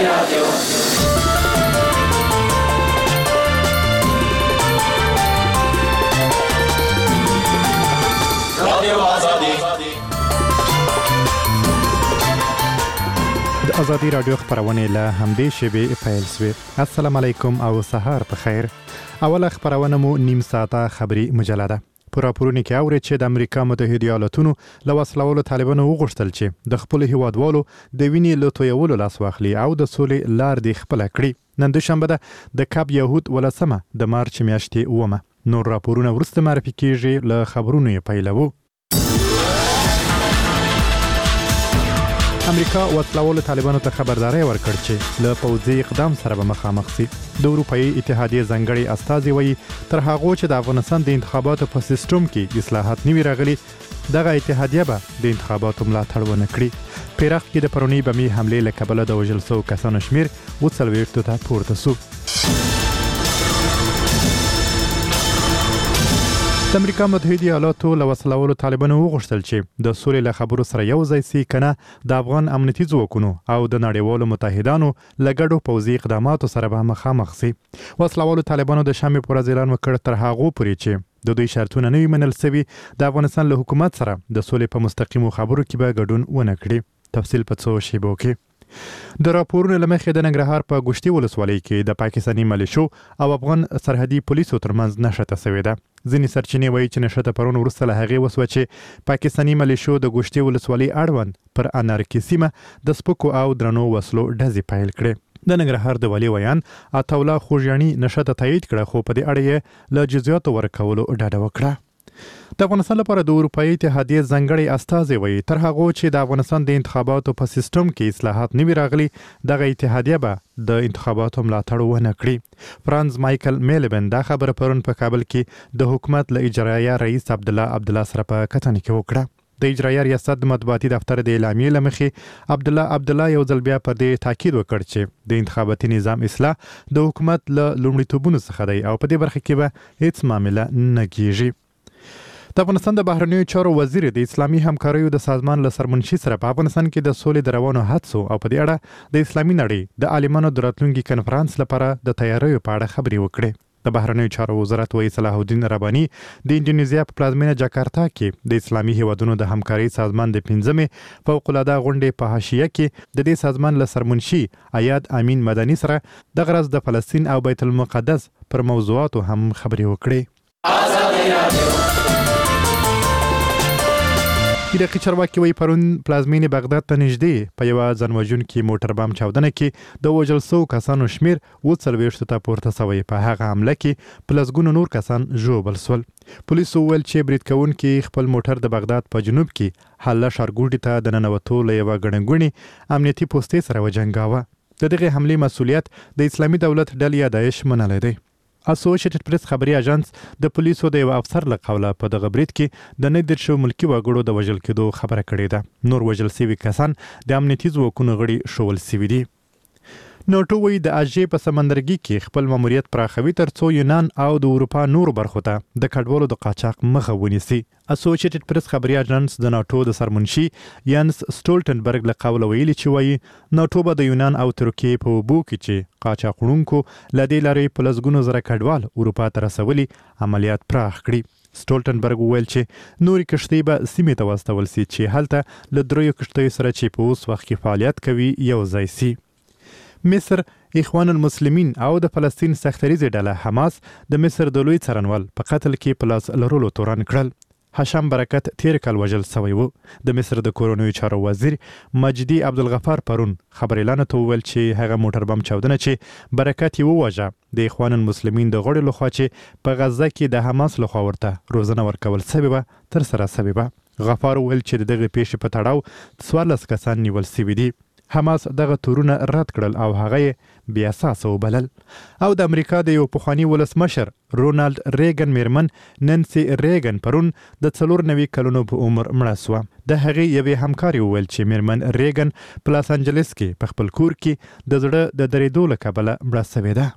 ازادي رادیو خبرونه له همدې شیبې پیل شوې. السلام علیکم او سهار په خیر. اوله خبرونه مو نیم ساعته خبری مجله ده. په راپورونو کې اوري چې د امریکا متحده ایالاتونو له وسلوالو طالبانو وغوښتل چې د خپل هیوادوالو د وینې له تویولو لاس واخلي او د سولې لار دی خپل کړي. نن دوشنبه ده د کاب یهود ولسمه د مارچ میاشتې ومه. نور راپورونه ورسته معرفي کیږي. له خبرونو یې پیلوو. امریکا وسلوالو طالبانو ته خبرداري ورکړ چې له پوځي اقدام سره به مخامخ شي. د اروپאי اتحادیه ځنګړي استازي وایي تر هغه چې د افغانستان د انتخاباتو په سیستم کې اصلاحات نوي راغلي، دغه اتحادیه به د انتخاباتو ملاتړ ونه کړي. په عراق کې د پرونی بمي حمله له کبله د وژل شوو کسانو شمیر 40 ته پورته شو. د امریکا متحده ایالاتو له وسلوالو طالبانو وغوښتل چې د سولې له خبرو سره یو ځای سي کنه د افغان امنیتي ځواکونو او د نړیوالو متحدانو له ګډو پوځي اقداماتو سره به مخامخ شي. وسلوالو طالبانو د شامي پر اعلان وکړ تر هغه پورې چې د دوی شرطونه نه منل سوي د افغانستان له حکومت سره د سولې په مستقیمو خبرو کې به ګډون ونه کړي. تفصیل په څو شیبو کې. د راپورونو لمخې د ننګرهار په ګوشتي ولسوالۍ کې د پاکستاني ملیشو او افغان سرحدي پولیسو ترمنځ نښته شوې ده. ځینې سرچینې وایي چې نښته پرون وروسته له هغې وسوه چې پاکستاني ملیشو د ګوشتي ولسوالۍ اړوند پر انارکي سیمه د سپکو او درنو وسلو ډزې پیل کړې. د ننګرهار د والي ویان عطاالله خوږیاڼي نښته تایید کړه، خو په دې اړه یې له جزئیاتو ورکولو ډډه وکړه. د افغانستان لپاره د اروپאי اتحادیه ځنګړي استازي وایي تر هغه چې د افغانستان د انتخاباتو په سیستم کې اصلاحات نوي راغلي، دغه اتحادیه به د انتخاباتو ملاتړ ونه کړي. فرانز مایکل میلبن دا خبره پرون په کابل کې د حکومت له اجرایه رئیس عبدالله سره په کتنه کې وکړه. د اجرایه ریاست د مطبوعاتي دفتر د اعلامیې لمخې عبدالله یو ځل بیا پر دې تاکید وکړ چې د انتخاباتي نظام اصلاح د حکومت له لومړیتوبونو څخه دی او په دې برخه کې به هیڅ معامله نه کیږي. د افغانستان د بهرنیو چارو وزیر د اسلامي همکاریو د سازمان له سرمنشي سره په افغانستان کې د سولې د روانو هڅو او په دې اړه د اسلامي نړۍ د عالمانو د راتلونکي کنفرانس لپاره د تیاریو په اړه خبرې وکړې. د بهرنیو چارو وزارت وایي صلاح الدین رباني د انډونیزیا په پلازمینه جاکارتا کې د اسلامي هیوادونو د همکارۍ سازمان د 15مې فوق‌العاده غونډې په حاشیه کې د دې سازمان له سرمنشي ایاد امین مدني سره د غرض د فلسطین او بیت المقدس پر موضوعاتو هم خبرې وکړې. عراقي چارواکي وایي پرون پلازمینې بغداد ته نږدې په یوه ځانوژونکي موټر بم چاودنه کې د وژل شوو کسانو شمیر 40 ته پورته شوی. په هغه حمله کې په لسګونو نور کسان ژوبل شول. پولیسو وویل چې برید کوونکي خپل موټر د بغداد په جنوب کې حله ښارګوټي ته د ننوتو له یوه ګڼهګوڼې امنیتي پوستې سره وجنګاوه. د دغې حملې مسؤلیت د اسلامي دولت ډلې یا داعش منلی دی. اسوسییټډ پریس خبري اژانس د پولیسو د یو افسر له قوله په دغه برید کې د 19 ملکی وګړو د وژل کېدو خبره کړې ده. نور وژل شوي کسان د امنیتي ځواکونو غړي شول شوي دي. نوټو وایي د اژې په سمندرګي کې خپل ماموریت پراخوي ترڅو یونان او د اروپا نورو برخو ته د کډوالو د قاچاق مخه ونیسي. اسوسییټډ پریس خبري اژانس د ناټو د سرمنشي یانس سټولټنبرګ له قوله ویلي چې وایي ناټو به د یونان او ترکیې په اوبو کې چې قاچاقونکو له دې لارې په لسګونو زره کډوال اروپا ته رسولي عملیات پراخ کړي. سټولټنبرګ وویل چې نورې کښتۍ به سیمې ته واستول سي چې هلته له دریو کښتیو سره چې په اوس وخت کې فعالیت کوي یو ځای سي. مصر، اخوان المسلمین او د فلسطین سختریزې ډله حماس د مصر د لوی څارنوال په قتل کې په لاس لرلو تورن کړل. هشام برکت تیر کال وژل شوی و. د مصر د کورنیو چارو وزیر مجدي عبدالغفار پرون خبريالانو ته وویل چې هغه موټر بم چاودنه چې برکت یې وواژه د اخوان المسلمین د غړو لخوا چې په غزه کې د حماس لخوا ورته روزنه ورکول شوې وه تر سره شوې وه. غفار وویل چې دغه پیښې په تړاو 14 کسان نیول شوي دي. حماس دغه تورونه رد کړل او هغه بیا اساسه وبلل. او د امریکا د یو پخوانی ولسمشر رونالد ریګن میرمن نانسي ریګن پرون د 94 کلونو په عمر مړه شوه. د هغې یوې همکاري وویل چې میرمن ریګن په لاس انجلس کې په خپل کور کې د زړه د درېدو له کبله مړه شوې ده.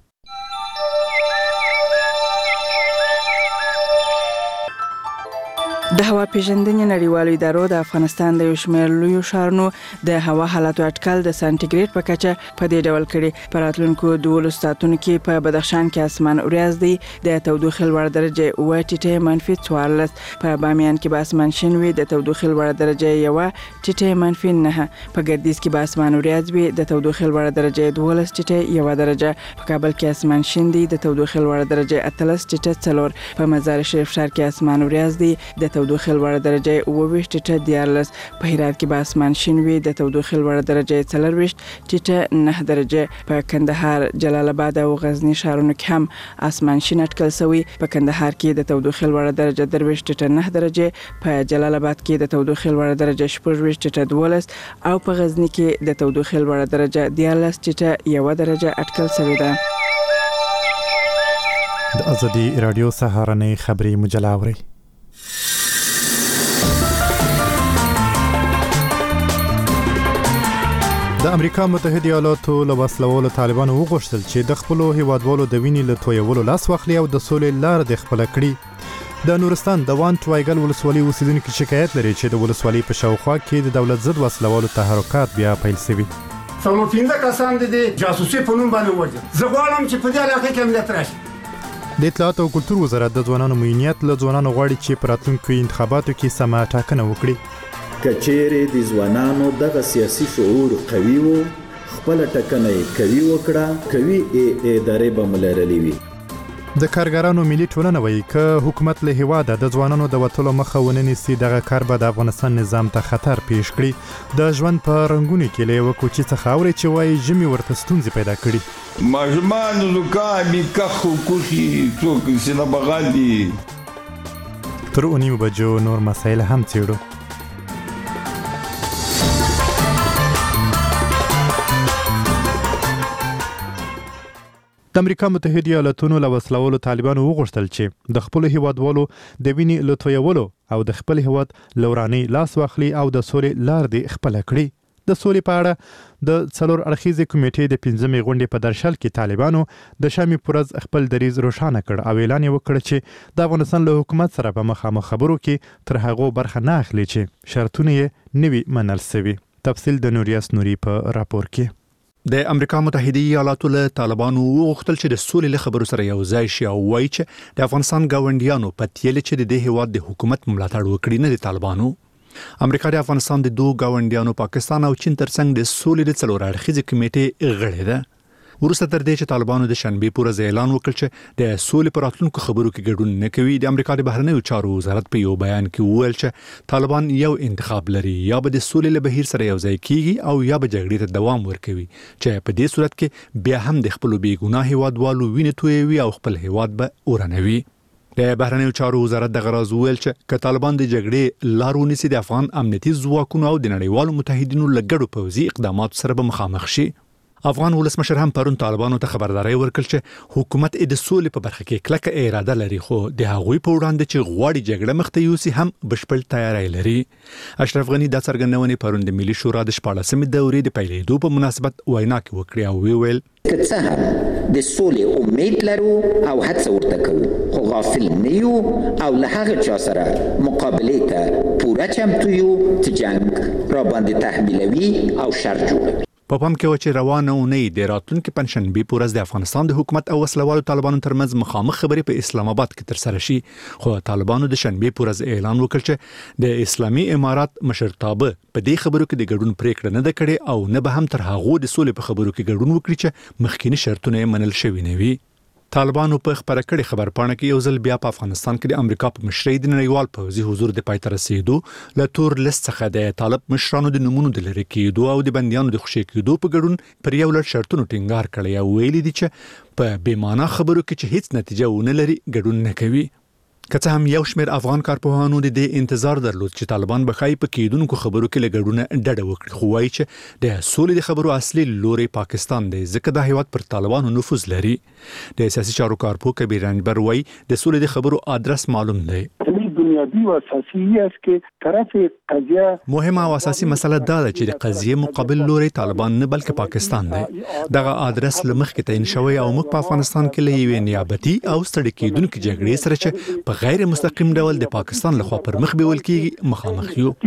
د هوا پیژندنې نړیوالو ادارو د افغانستان د یو شمېر لویو ښارونو د هوا حالاتو اټکل د سانتیګریډ په کچه په دې ډول کړي. په راتلونکو 12 ساعتونو کې په بدخشان کې اسمان وریځ دی، د تودوخې لوړ درجه -14 په بامیان کې به اسمان شین وي، د تودوخې لوړ درجه 1-9 په ګردیز کې به اسمان وریځ وي، د تودوخې لوړ درجه 12 درجه په کابل کې اسمان شین دی، د تودوخې لوړ درجه 18 په مزار شریف ښار کې اسمان وریځ دی، د تودوخې لوړ درجه 24 په هرات کې به اسمان شین وي، د تودوخې لوړ درجه 24 درجه په کندهار، جلال آباد او غزنی ښارونو کې هم اسمان شین اټکل شوی. په کندهار کې د تودوخې لوړ درجه 23 درجه، په جلال آباد کې د تودوخې لوړ درجه 12 او په غزنی کې د تودوخې لوړ درجه 14 درجه اټکل شوی ده. د ازادي رادیو سهارنۍ خبري مجله اوري. د امریکا متحده ایالاتو له وسلوالو طالبانو وغوښتل چې د خپل هیوادوالو د وینې له تویولو لاس واخلي او د سولې لار د خپل کړي. د نورستان د وان ټوایګل ولسوالۍ اوسیدونکو شکایت لري چې د ولسوالۍ په شاوخوا کې د دولت ضد وسلوالو تحرکات بیا پیل شوي. څلور پنځه کسان د جاسوسي په نوم باندې وژل. زه غواړم چې په دې علاقه کې امنیت راشي. د اطلاعات او کلتور وزارت د ځوانانو معینیت له ځوانانو غواړي چې په راتلونکو انتخاباتو کې سمه ټاکنه وکړي. کچېرې د ځوانانو دغه سیاسي شعور قوي وو، خپل ټکنه کوي وکړه کوي ادارې به ملرلې وي. د کارګرانو ملي ټولنه وایي که حکومت له هیواده د ځوانانو د وټولو مخه ونه نیسي دغه کار به د افغانستان نظام ته خطر پیښ کړي. د ژوند په رنګونو کې له یو کوچي څخه اوري چې وایي ژمي ورته ستونزې پیدا کړي. ماجمان زکامي کخو کوشي څوک سینه بغال دي. تر 9 بجو نور مسایل هم څېړو. د امریکا متحده ایالاتونو له وسلوالو طالبانو وغوښتل چې د خپل هیوادوالو د وینې له تویولو او د خپل هیواد لوراني لاس واخلي او د سولې لار دی خپل کړي. د سولې په اړه د څلور اړخیزې کمیټې د 15مې غونډې په درشل کې طالبانو د شامي پرز خپل دریز روښانه کړ او اعلان وکړ چې د افغانستان له حکومت سره په مخامخ خبرو کې تر هغه برخه نه اخلي چې شرطونه یې نوي منل شوي. تفصیل د نوریاس نوري په راپور کې. د امریکا متحده ایالاتو له طالبانو وغوښتل چې د سولې له خبرو سره یو ځای شي او وایي چې د افغانستان ګاونډیانو په تیل چې د دې هیواد د حکومت ملاتړ وکړي نه د طالبانو. امریکا د افغانستان د دوه ګاونډیانو پاکستان او چین ترڅنګ د سولې د څلور اړخیزې کمیټې غړې ده. ورسته تر دې چې طالبانو د شنبه پورز اعلان وکړ چې د سولې پر راتلونکو خبرو کې ګډون نه کوي. د امریکا د بهرنیو چارو وزارت په یو بیان کې وویل چې طالبان یو انتخاب لري، یا به د سولې له بهیر سره یو ځای کیږي او یا به جګړې ته دوام ورکوي چې په دې صورت کې بیا هم د خپل بیګناه هیوادوالو وینې تویوي او خپل هیواد به اورنوي. د بهرنیو چارو وزارت د غراز ویل چې که طالبان د جګړې لار ونیسي د افغان امنیتي ځواکونو او د نړیوالو متحدینو له ګډو پوځي اقداماتو سره به مخامخ شي. افغان ولسمشر هم پرون طالبانو ته خبرداري ورکړه چې حکومت د سولې په برخه کې کلکه اراده لري، خو د هغوی په وړاندې چې غواړي جګړه مخته یوسي هم بشپړ تیاری لري. اشرف غنی د څرګندونې پرون د ملي شورا د 14مې دورې د پیلېدو په مناسبت وینا کې وکړه او ویل که څه هم د سولې امید لرو او هڅه ورته کوو، خو غافل نه یو او له هغه چا سره مقابلې ته پوره چمتو یو چې جنگ را باندې تحمیلوي او شر جوړوي. په پام کې و چې روانه اونۍ د راتلونکي پنځشنبه پورز د افغانستان د حکومت او وسلوالو طالبانو ترمنځ مخامخ خبرې په اسلام آباد کې ترسره شي، خو طالبانو د شنبه پورز اعلان وکړ چې د اسلامي امارات مشرتابه په دې خبرو کې د ګډون پریکړه نه ده کړې او نه به هم تر هغه د سولې په خبرو کې ګډون وکړي چې مخکینی شرطونه منل شوي نه وي. طالبانو په خبره کړي خبرپاڼه کې یو ځل بیا په افغانستان کې د امریکا په مشرۍ د نړیوال پوځي حضور د پای ته رسیدو له تور لیست څخه د طالب مشرانو د نمونو د لری کېدو او د بنديانو د خوشی کېدو په ګډون پر یو لړ شرطونو ټینګار کړی او ویلي دي چې په بې معنا خبرو کې چې هیڅ نتیجه ونه لري ګډون نه کوي. که څه هم یو شمېر افغان کارپوهانو د دې انتظار درلود چې طالبان به خای په کېدونکو خبرو کې لګړونه ډډه وکړي، خو وایي چې د سولې د خبرو اصلي لوري پاکستان دی ځکه د هیواد پر طالبانو نفوذ لري. د سیاسي چارو کارپوه کبیر رنجبر وایي د سولې د خبرو ادرس معلوم دی. بنیادی و اساسی است که طرف قضیه مهمه او اساسي مسله دا ده چې د قضیه مقابل لوري طالبان نه بلکې پاکستان دی. دغه ادرس لمخکې تعین شوی او موږ په افغانستان کې لوي نیابتي او ستړي کېدونکو جګړې سره چې په غیر مستقیم ډول د پاکستان لخوا پر مخ بیول کېږي مخامخ یو.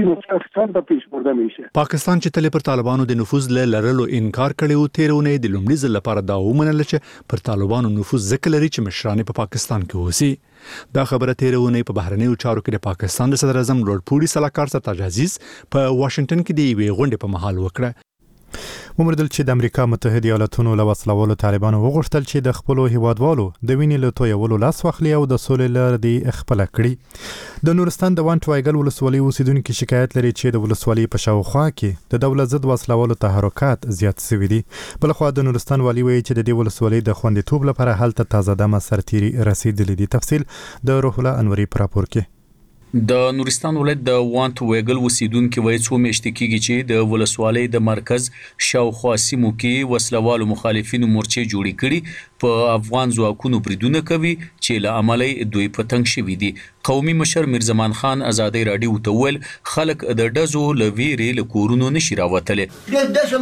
پاکستان چې تل پر طالبانو د نفوذ لرلو انکار کړی و، تیرونه د لومړي ځل لپاره دا ومنل چې پر طالبانو نفوذ ځکه لري چې مشران په پاکستان کې اوسي. دا خبره تیرونه په بهرنیو چارو کې د پاکستان د صدر اعظم لورد پوری سلاکار سرتاج عزیز په واشنگټن کې د یوې غونډې په محل وکړه. ومردل چې د امریکا متحده ایالاتونو له وسلوالو طالبانو وغوښتل چې د خپل هیوادوالو د وینې له تویولو لاس واخلي او د سولې لار دی خپل کړي. د نورستان د وانټ وایګل ولسوالۍ اوسیدونکو شکایت لري چې د ولسوالۍ په شاوخوا کې د دولت ضد وسلوالو تحرکات زیات شوي دي. بلخوا د نورستان والی وایي چې د دې ولسوالۍ د خوندیتوب لپاره هلته تازه دمه سرتیري رسیدلي دي. تفصیل د روح الله انوري پر راپور کې. د نورستان ولایت د وانټ ویګل وسیدونکو وایي څو میاشتې کېږي چې د ولسوالۍ د مرکز شاوخوا سیمو کې وسلوالو مخالفینو مورچې جوړې کړي په افغان ځواکونو بریدونه کوي چې له امله دوی په تنګ شوي دي. قومي مشر میرزمان خان ازادي رادیو ته ویل خلک د ډزو له ویرې له کورونو نشي راوتلی. دشم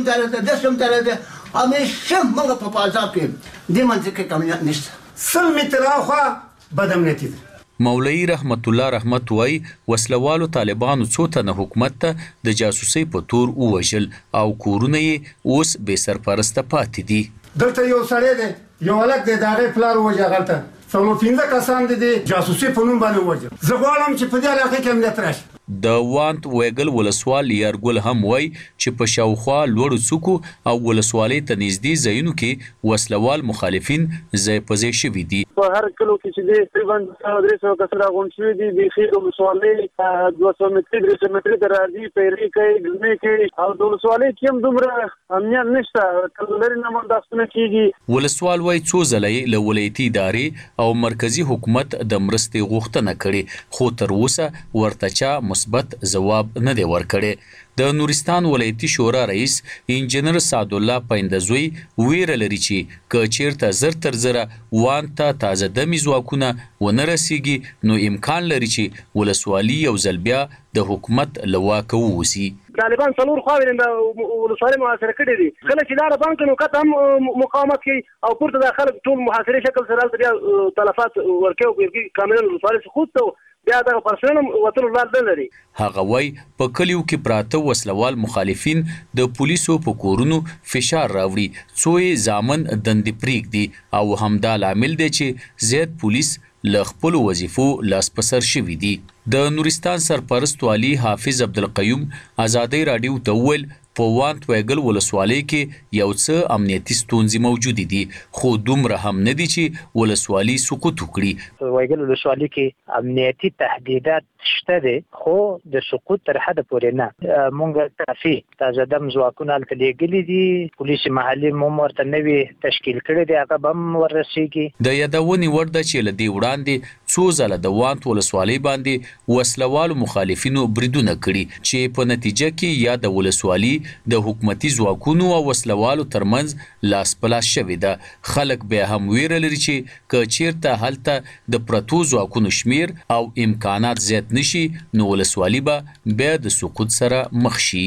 تلده همیشه موږ په عذاب کې د منځ کې کم نشته 100 متره خو بدامنیتی ده. مولوی رحمت الله رحمت وای وسلوالو طالبانو څو تنه حکومت ته د جاسوسي په تور ووژل او کورونه یې اوس بے سرپرسته پاتې دي. دلته یو سړی دی یو هلک دی د هغې پلار ووژه هغلته 15 کسان دي د جاسوسي په نوم باندې ووژل. زه غواړم چې په دې علاقې کې امنیت راشي. د وانټ ویګل ولسوال یارګل هم وای چې په شاوخوا لوړو څوکو او ولسوالۍ ته نږدې ځایونو کې وسلوال مخالفین ځای په ځای شوي دي. په هر کلو کې چې د تقریبا 300 کسان راغونډ شوي دي د خیر ولسوالۍ 200 متره 300 متره د راځي پیرې کوي ګلمې کوي او د ولسوالۍ کې هم دومره امنیت نشته کلهلري نه منداستونه کېږي. ولسوال وای څو ځله له ولایتي ادارې او مرکزی حکومت د مرستې غوښتنه کړې خو تر اوسه ورته چا مثبت جواب نه دی ورکړی. د نورستان ولایتي شورا رئیس انجنیر سعد الله پایندزوی ویره لري چې که چیرته زر تر زره وانته تازه دمي ځواکونه ونه رسیږي نو امکان لري چې ولسوالي یو ځل بیا د حکومت له واکه ووځي. طالبان څلور خواوې د ولسوالۍ محاصره کړي دي. کله چې لاره بند کړي نو قطعا هم مقاومت کوي او پورته د خلک ټول محاصرې شکل سره هلته بیا تلفات ورکوي او کاملا ولسوالۍ سقوط ته بیا دغه پرسنل وتلو لار نه لري. هغه وای په کلیو کې پراته وسلوال مخالفین د پولیسو په کورونو فشار راوړي څو یې ځامن دندې پرېږدي او همدا لامل دی چې زیات پولیس له خپلو وظیفو لاس په سر شوي دي. د نورستان سرپرست والي حافظ عبدالقیوم ازادي رادیو ته وویل په وانټ ویګل ولسوالۍ کې یو څه امنیتي ستونزې موجودې دي خو دومره هم نه دي چې ولسوالي سقوط وکړي. ویګل ولسوالۍ کې امنیتي تهدیدات شته دي خو د سقوط تر حده پورې نه. مونږ کافي تازه دم ځواکونه هلته لیږلي دي. پولیس محلي هم ورته نوي تشکیل کړی دی هغه به هم وررسېږي. د یادونې وړ ده چې له دې وړاندې څو ځله د وانټ ولسوالۍ باندې وسلوالو مخالفینو بریدونه کړي چې په نتیجه کې یا د ولسوالۍ د حکومتي ځواکونو او وسلوالو ترمنځ لاس په لاس شوې ده. خلک بیا هم ویره لري چې که چیرته هلته د پرتو ځواکونو شمیر او امکانات زیات نشي نو ولسوالي به بیا د سقوط سره مخ شي.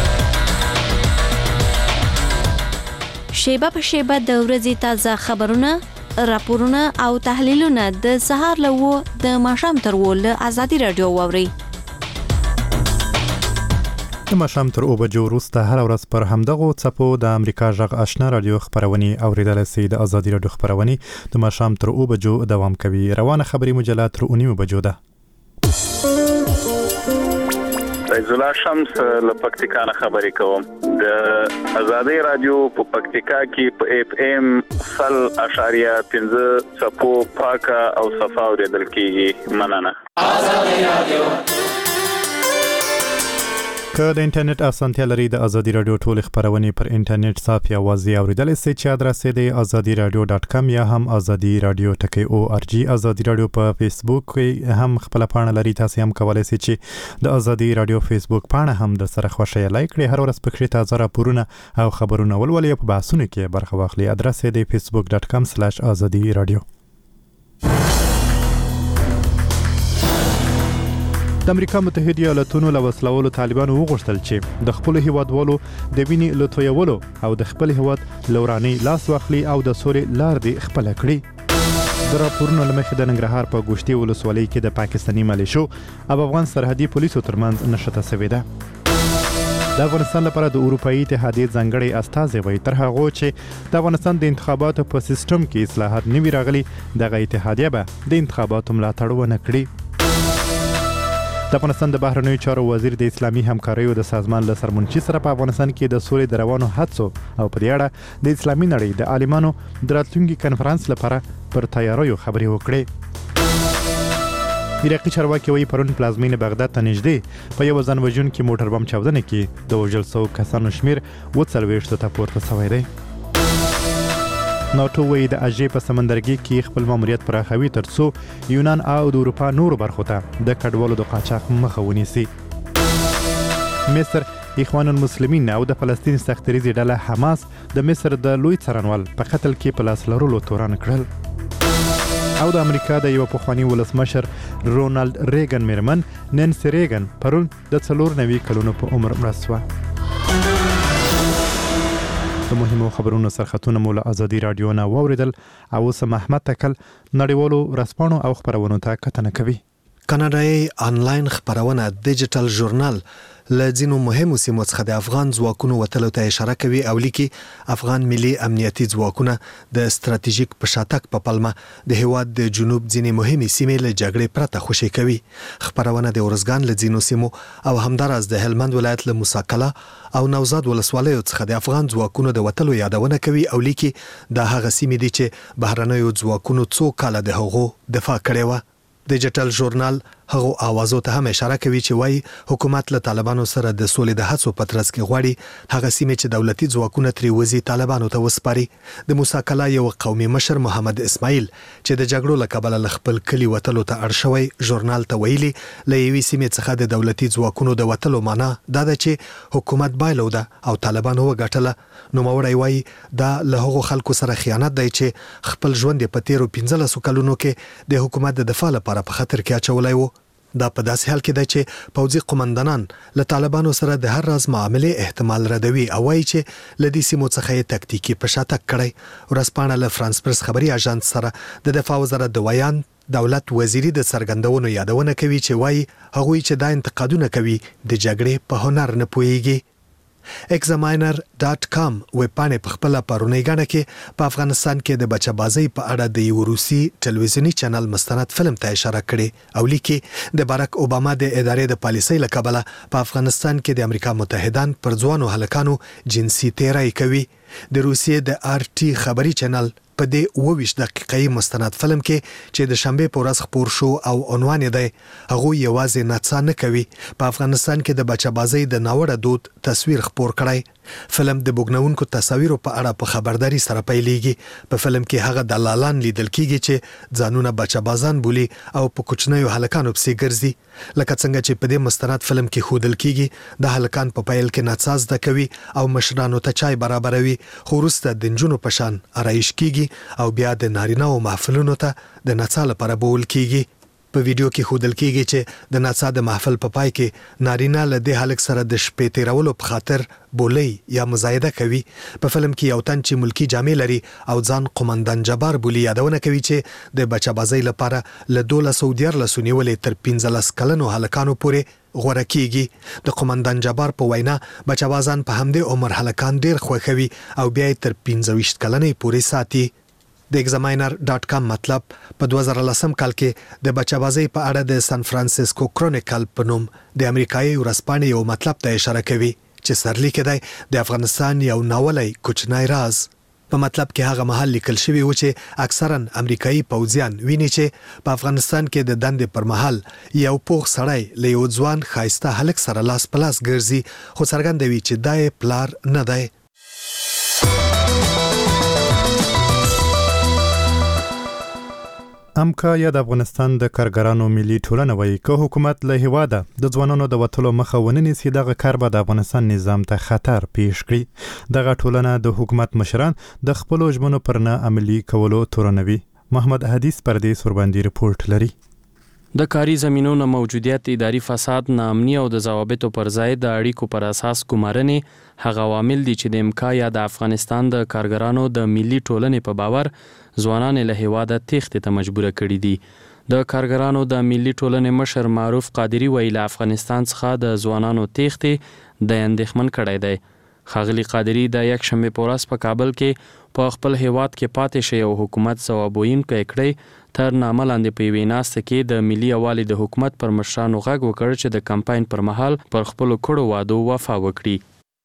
شیبه په شیبه د ورځې تازه خبرونه راپورونه او تحلیلونه د سهار له د ماښام تر له ازادي رادیو واوري. د ماښام تر 9 بجو وروسته هر ورځ پر همدغو څپو د امریکا غږ آشنا رادیو خبرونه اوریدل شي. د ازادي رادیو خبرونه د ماښام تر 9 بجو دوام کوي. روانه خبري مجله تر 9 بجو ده. فیضالله شمس له پکتیکا نه خبرې کوم. د ازادي رادیو په پکتیکا کې په اف ام 0.15 څپو پاکه او صفا اوریدل کیږي. مننه. ازادي رادیو که د انټرنیټ اسانتیا لري د ازادي رادیو ټول خبرونه پر انټرنیټ صافي اوازي اوریدل شي چې ادرس یې azadiradio.com یا هم azadiradio.org. ازادي رادیو په فیسبوک کې هم خپل پاڼه لري. تاسو هم کولای شئ چې د ازادي رادیو فیسبوک پاڼه هم د سره خوشاله لایک کړئ. هر ورځ پکې تازه راپورونه او خبرونه ولولئ په بحثونو کې برخه واخلئ. ادرس یې facebook.com/azadiradio. د امریکا متحده ایالاتونو له وسلوالو طالبانو وغوښتل چې د خپل هیوادوالو د وینې له تویولو او د خپل هیواد لوراني لاس واخلي او د سولې لار دې خپل کړي. د راپورونو له مخې د ننګرهار په ګوشتي ولسوالۍ کې د پاکستاني ملیشو او افغان سرحدي پولیسو ترمنځ نښته شوې ده. د افغانستان لپاره د اروپایي اتحادیې ځانګړی استازی وایي تر هغو چې د افغانستان د انتخاباتو په سیستم کې اصلاحات نه وي راغلي، دغه اتحادیه به د انتخاباتو ملاتړ ونه کړي. د افغانستان د بهرنیو چارو وزیر د اسلامي همکاریو د سازمان له سرمنشي سره په افغانستان کې د سولې د روانو هڅو او په دې اړه د اسلامي نړۍ د عالمانو د راتلونکي کنفرانس لپاره پر تیاریو خبرې وکړې. عراقي چارواکي وایي پرون پلازمینې بغداد ته نږدې په یو ځان وژونکي موټر بم چاودنه کې د وژل شوو کسانو شمیر 40 ته پورته شوی دی. ناتو وایي د اژې په سمندرګي کې خپل ماموریت پراخوي ترڅو یونان او د اروپا نورو برخو ته د کډوالو د قاچاق مخه ونیسي. مصر، اخوان المسلمین او د فلسطین سختریزي ډله حماس د مصر د لوی څارنوال په قتل کې په لاس لرلو تورن کړل. او د امریکا د یو پخوانی ولسمشر رونالد ریګن میرمن نانسی ریګن پرون د 94 کلونو په عمر مړه شوه. د مهمو خبرونو سرخطونه مو له ازادي رادیو نه واوریدل او اوس محمد تکل نړیوالو رسپانو او خبرونو ته کتنه کوي. کاناډایي آنلاین خبرونه ډیجیټل ژورنال له ځینو مهمو سیمو څخه د افغان ځواکونو وتلو ته اشاره کوي او لیکي افغان ملي امنیتي ځواکونه د ستراتیژیک پشاتک په پلمه د هیواد د جنوب ځینې مهمې سیمې له جګړې پرته خوشي کوي. خبرونه د ورزګان له ځینو سیمو او همداراز د هلمند ولایت له موساکلا او نوزاد ولسوالیو څخه د افغان ځواکونو د وتلو یادونه کوي او لیکي دا هغه سیمې دي چې بهرنیو ځواکونو څو کاله د هغو دفاع کړې وه. ډیجیټل ژورنال هغه اوازو ته هم اشاره کوي چې وایي حکومت له طالبانو سره د سولې د هڅو په ترڅ کې غواړي هغه سیمې چې دولتي ځواکونه ترې وځي طالبانو ته وسپاري. د موساکلا یو قومي مشر محمد اسماعیل چې د جګړو له کبله له خپل کلي وتلو ته اړ شوی ژورنال ته ویلي له یوې سیمې څخه د دولتي ځواکونو د وتلو معنا دا ده چې حکومت بایلوده او طالبانو وګټله. نوموړی وایي دا له هغو خلکو سره خیانت دی چې خپل ژوند په تیرو 15 کلونو کې د حکومت د دفاع لپاره په خطر کې اچولی و. دا په داسې حال کې ده چې پوځي قومندانان له طالبانو سره د هر راز معاملې احتمال ردوي او وایي چې له دې سیمو څخه یې تکتیکي پشاتک کړی. ورځپاڼه له فرانس پرس خبري اژانس سره د دفاع وزارت د ویان دولت وزیری د څرګندونو یادونه کوي چې وایي هغوی چې دا انتقادونه کوي د جګړې په هنر نه پوهیږي. examiner.com ویبپاڼه په خپل پرونی غاڼه کې په افغانستان کې د بچه‌بازۍ په اړه د یو روسي ټلویزیونی چینل مستند فلم ته اشاره کړې او لیکي د باراک اوباما د ادارې د پالیسۍ لکبله په افغانستان کې د امریکا متحدان پر ځوانو هلکانو جنسي تیری کوي. د روسیې د RT خبري چینل په دې 22 دقیقې مستند فلم کې چې د شنبه په ورځ خبر شو او عنوان دی هغه یوازې نڅا نه کوي په افغانستان کې د بچه‌بازۍ د ناوړه دود تصویر خبر کړی. فلم د بوګنونکو تصاویرو په اړه په خبرداري سره پیلېږي. په فلم کې هغه دلالان لیدل کیږي چې ځانونه بچه‌بازان بولي او په کوچنیو هلکانو پسې ګرځي. لکه څنګه چې په دې مستند فلم کې ښودل کیږي د هلکان په پیل کې نڅا زده کوي او مشرانو ته چای برابروي خو وروسته د نجونو په شان آرایش کیږي او بیا د نارینه او محفلونو ته د نڅا لپاره بول کیږي. په ویډیو کې ښودل کیږي چې د نڅا د محفل په پای کې نارینه له دې هلک سره د شپې تیرولو په خاطر بولي یا مزایده کوي. په فلم کې یو تن چې ملکی جامې لري او ځان قومندان جبار بولي یادونه کوي چې د بچه‌بازۍ لپاره له 1214 نیولې تر 15 کلنو هلکانو پورې غوړه کیږي. د قومندان جبار په وینا بچه‌بازان په همدې عمر هلکان ډیر خوښوي او بیا تر 25 کلنې پورې ساتي. د examiner.com مطلب په 2010 کال کې د بچه‌بازۍ په اړه د سان فرانسیسکو کرونیکل په نوم د امریکایي ورځپاڼې یو مطلب ته اشاره کوي چې سرلیک دی د افغانستان یو ناولی کوچنی راز. په مطلب کې هغه محل لیکل شوی و چې اکثرا امریکایي پوځیان ویني چې په افغانستان کې د دندې پر مهال یو پوخ سړی له یو ځوان ښایسته هلک سره لاس په لاس ګرځي خو څرګندوي چې دا یې پلار نه دی. امکا یا د افغانستان د کارګرانو ملي ټولنه وایي که حکومت له هیواده د ځوانانو د وتلو مخه ونه نیسي دغه کار به د افغانستان نظام ته خطر پیښ کړي. دغه ټولنه د حکومت مشران د خپلو ژمنو پر نه عملي کولو تورنوي. محمد حدیث پر دې سورباندي رپورټ لري. د کاري زمینونو موجودیت، اداري فساد، ناامني او د ضوابطو پر ځای د اړیکو پر اساس ګمارنې هغه عوامل دي چې د امکا یا د افغانستان د کارګرانو د ملي ټولنې په باور ځوانان له هیواده تېښتې ته مجبوره کړي دي. د کارګرانو د ملي ټولنې مشر معروف قادری وایي له افغانستان څخه د ځوانانو تېښتې د اندېښمن کړی دی. ښاغلي قادری د یکشنبې په ورځ په کابل کې په خپل هیواد کې پاتې شي او حکومت ځواب ویونکی کړی تر نامه لاندې په یوې ناستې کې د ملي یووالي د حکومت پر مشرانو غږ وکړ چې د کمپاین پر مهال پر خپلو کړو وعدو وفا وکړي.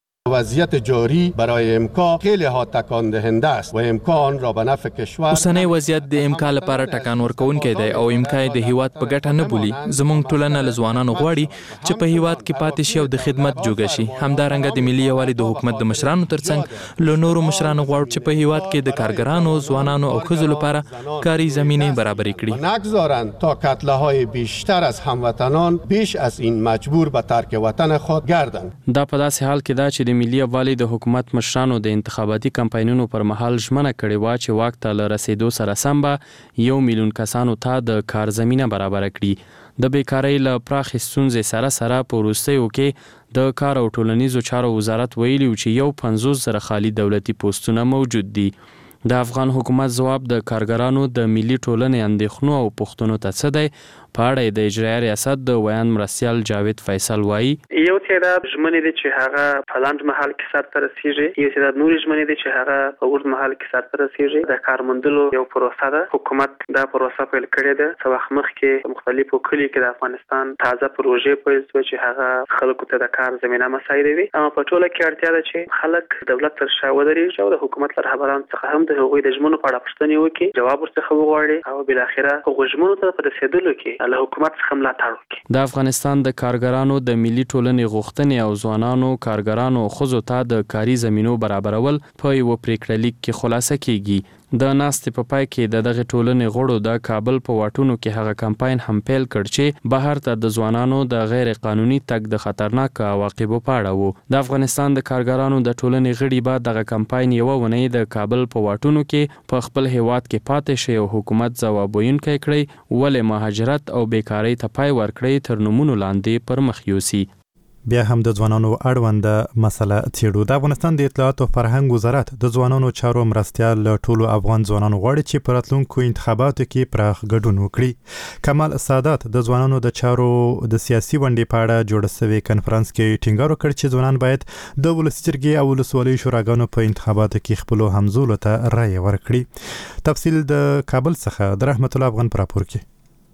وضعیت جاری برای امکا خیلی ها تکان دهنده است و امکا آن را به نفع کشور. اوسنی وضعیت د امکا لپاره ټکان ورکوونکی دی او امکا د هیواد په ګټه نه بولي. زموږ ټولنه له ځوانانو غواړي چې په هیواد کې پاتې شي او د خدمت جوګه شي. همدارنګه د ملي یووالي د حکومت د مشرانو ترڅنګ له نورو مشرانو غواړو چې په هیواد کې د کارګرانو، ځوانانو او ښځو لپاره کاري زمینې برابرې کړي. نگذارند تا کتله‌های بیشتر از هموطنان بیش از این مجبور به ترک وطن خود گردند. دا په داسې حال کې ده چې د ملي یووالي د حکومت مشرانو د انتخاباتي کمپاینونو پر مهال ژمنه کړې وه چې واک ته له رسېدو سره سم به 1 میلیون کسانو ته د کار زمینه برابره کړي. د بیکارۍ له پراخې ستونزې سره سره په وروستیو کې د کار او ټولنیزو چارو وزارت ویلي و چې 50,000 خالي دولتي پوستونه موجود دي. د افغان حکومت ځواب د کارګرانو د ملي ټولنې اندېښنو او پوښتنو ته څه دی؟ په اړه د اجرایه ریاست د ویان مرستیال جاوید فیصل وایي یو تعداد ژمنې دي چې هغه په لنډ مهال کې سرته رسیږي، یو تعداد نورې ژمنې دي چې هغه په اوږد مهال کې سرته رسیږي. د کار موندلو یو پروسه ده. حکومت دا پروسه پیل کړې ده. څه وخت مخکې په مختلفو کلیو کې د افغانستان تازه پروژې پیل شوې چې هغه خلکو ته د کار زمینه مساعدوي. اما په ټوله کې اړتیا ده چې خلک دولت تر شا ودرېږي او د حکومت له رهبرانو څخه هم د هغوی د ژمنو په اړه پوښتنې وکړي، جواب ورڅخه وغواړي او بالاخره هغو ژمنو ته په رسېدلو کې له حکومت څخه ملاتړ وکړي. د افغانستان د کارګرانو د ملي ټولنې غوښتنې او ځوانانو، کارګرانو او ښځو ته د کاري زمینو برابرول په یو پریکړه لیک کې خلاصه کیږي. د ناستې په پای کې د دغه ټولنې غړو د کابل په واټونو کې هغه کمپاین هم پیل کړ چې بهر ته د ځوانانو د غیر قانوني تګ د خطرناک عواقبو په اړه و. د افغانستان د کارګرانو د ټولنې غړي به دغه کمپاین یوه اونۍ د کابل په واټونو کې په خپل هیواد کې پاتې شي او حکومت ځواب ویونکی کړي ولې مهاجرت او بیکارۍ ته پای ورکړي تر نومونو لاندې پر مخ یوسي. بیا هم د ځوانانو اړونده مسله څېړو. د افغانستان د اطلاعات او فرهنګ وزارت د ځوانانو چارو مرستیال له ټولو افغان ځوانانو غواړي چې په راتلونکو انتخاباتو کې پراخ ګډون وکړي. کمال سادات د ځوانانو د چارو د سیاسي ونډې په اړه جوړ شوی کنفرانس کې ټینګار وکړ چې ځوانان باید د ولسي جرګې او ولسوالیو شوراګانو په انتخاباتو کې خپل همزولو ته رایه ورکړي. تفصیل د کابل څخه د رحمت الله افغان پر راپور کې.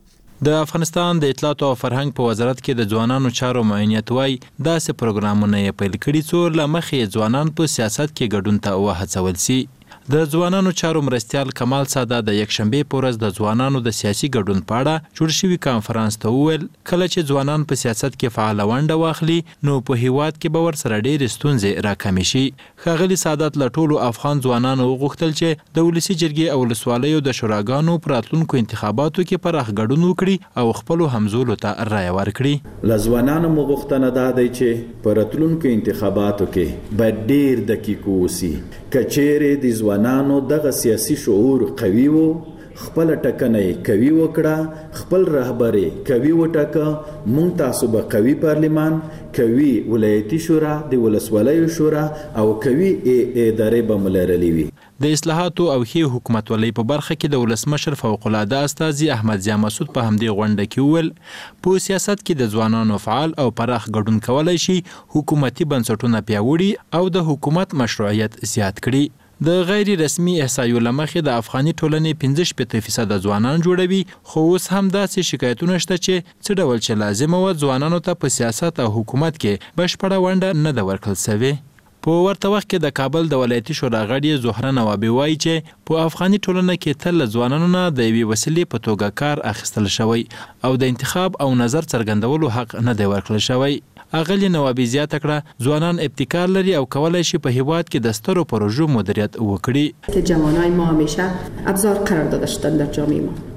د افغانستان د اطلاعات او فرهنګ په وزارت کې د ځوانانو چارو معاینت وای داسې پروګرامونه یې پیل کړي څو له مخې ځوانان په سیاست کې ګډون ته وهڅول شي. د ځوانانو چارو مرستیال کمال ساده د یکشنبې په ورځ د ځوانانو د سیاسي ګډون په اړه جوړ شوي کانفرنس ته وویل کله چې ځوانان په سیاست کې فعال ونډه واخلي نو په هیواد کې به ورسره ډېرې ستونزې راکمې شي. ښاغلي سادات له ټولو افغان ځوانانو وغوښتل چې د ولسي جرګې او ولسوالیو د شوراګانو په راتلونکو انتخاباتو کې پراخ ګډون وکړي او خپلو همزولو ته رایه ورکړي. له ځوانانو مو غوښتنه دا دی چې په راتلونکو انتخاباتو کې به ډېر دقیق اوسي. که چیرې د ځوانانو دغه سیاسي شعور قوي وو، خپل ټکنۍ کوي وکړه، خپل رهبري کوي وټاکه، مونږ تاسو به قوي پارلمان، کوي ولایتي شورا، د ولسوالیو شورا او کوي ادارې به ملرلي وي. د اصلاحاتو او ښې حکومتولۍ په برخه کې د ولسمشر فوق العاده استاذي احمد ضیا مسعود په همدې غونډه کې وویل په سیاست کې د ځوانانو فعال او پراخ ګډون کولی شي حکومتي بنسټونه پیاوړي او د حکومت مشروعیت زیات کړي. د غیر رسمي احصایو له مخې د افغاني ټولنې 15% ځوانان جوړوي، خو اوس هم داسې شکایتونه شته چې څه ډول چې لازمه وه ځوانانو ته په سیاست او حکومت کې بشپړه ونډه نه ده ورکړل سوې. په ورته وخت کې د کابل د ولایتي شورا غړي زهره نوابي وایي چې په افغاني ټولنه کې تل له ځوانانو نه د یوې وسیلې په توګه کار اخیستل شوی او د انتخاب او نظر څرګندولو حق نه دی ورکړل شوی. اغلی نوابی زیاته کړه ځوانان ابتکار لري او کولای شي په هیواد کې د سترو پروژو مدیریت وکړي. که جوانای ما همیشه ابزار قرار داده شدن در جامعه ما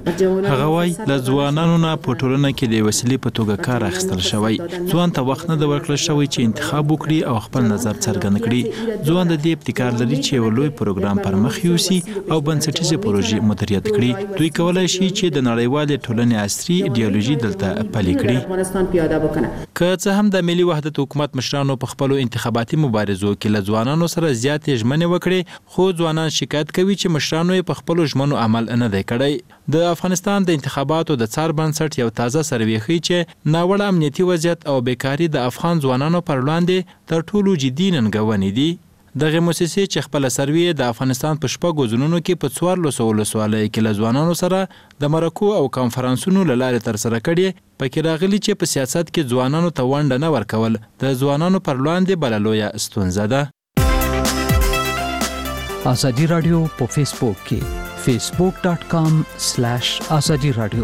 هغه وایي له ځوانانو نه په ټولنه کې د وسیلې په توګه کار اخیستل شوی. ځوان ته وخت نه د ورکړل شوی چې انتخاب وکړي او خپل نظر څرګند کړي. ځوان د دې ابتکار لري چې یو لوی پروګرام پر مخ یوسي او بنسټیزه پروژې مدیریت کړي. دوی کولای شي چې د نړیوالې ټولنې عصري ایډیالوژي دلته پلي کړي. که څه هم د ملي وحدت حکومت مشرانو په خپل انتخاباتي مبارزو کې له ځوانانو سره زیاتې ژمنې وکړي، خو ځوانان شکایت کوي چې مشرانو یې په خپل ژمنو عمل نه دی کړی. د افغانستان د انتخاباتو د څار بنسټ یو تازه سروې ښيي چې ناوړه امنیتي وضعیت او بیکاري د افغان ځوانانو پر وړاندې تر ټولو جدي ننګونې دي. دغه مؤسسې چې خپل سروې د افغانستان په شپږو ځایونو کې په 14 ولسوالیو کې له ځوانانو سره د مرکو او کانفرنسونو له لارې ترسره کړي، پکې راغلي چې په سیاست کې ځوانانو ته ونډه نه ورکول د ځوانانو پر وړاندې بله لویه ستونزه ده. آزادی رادیو په فیسبوک کې facebook.com/azadi radio.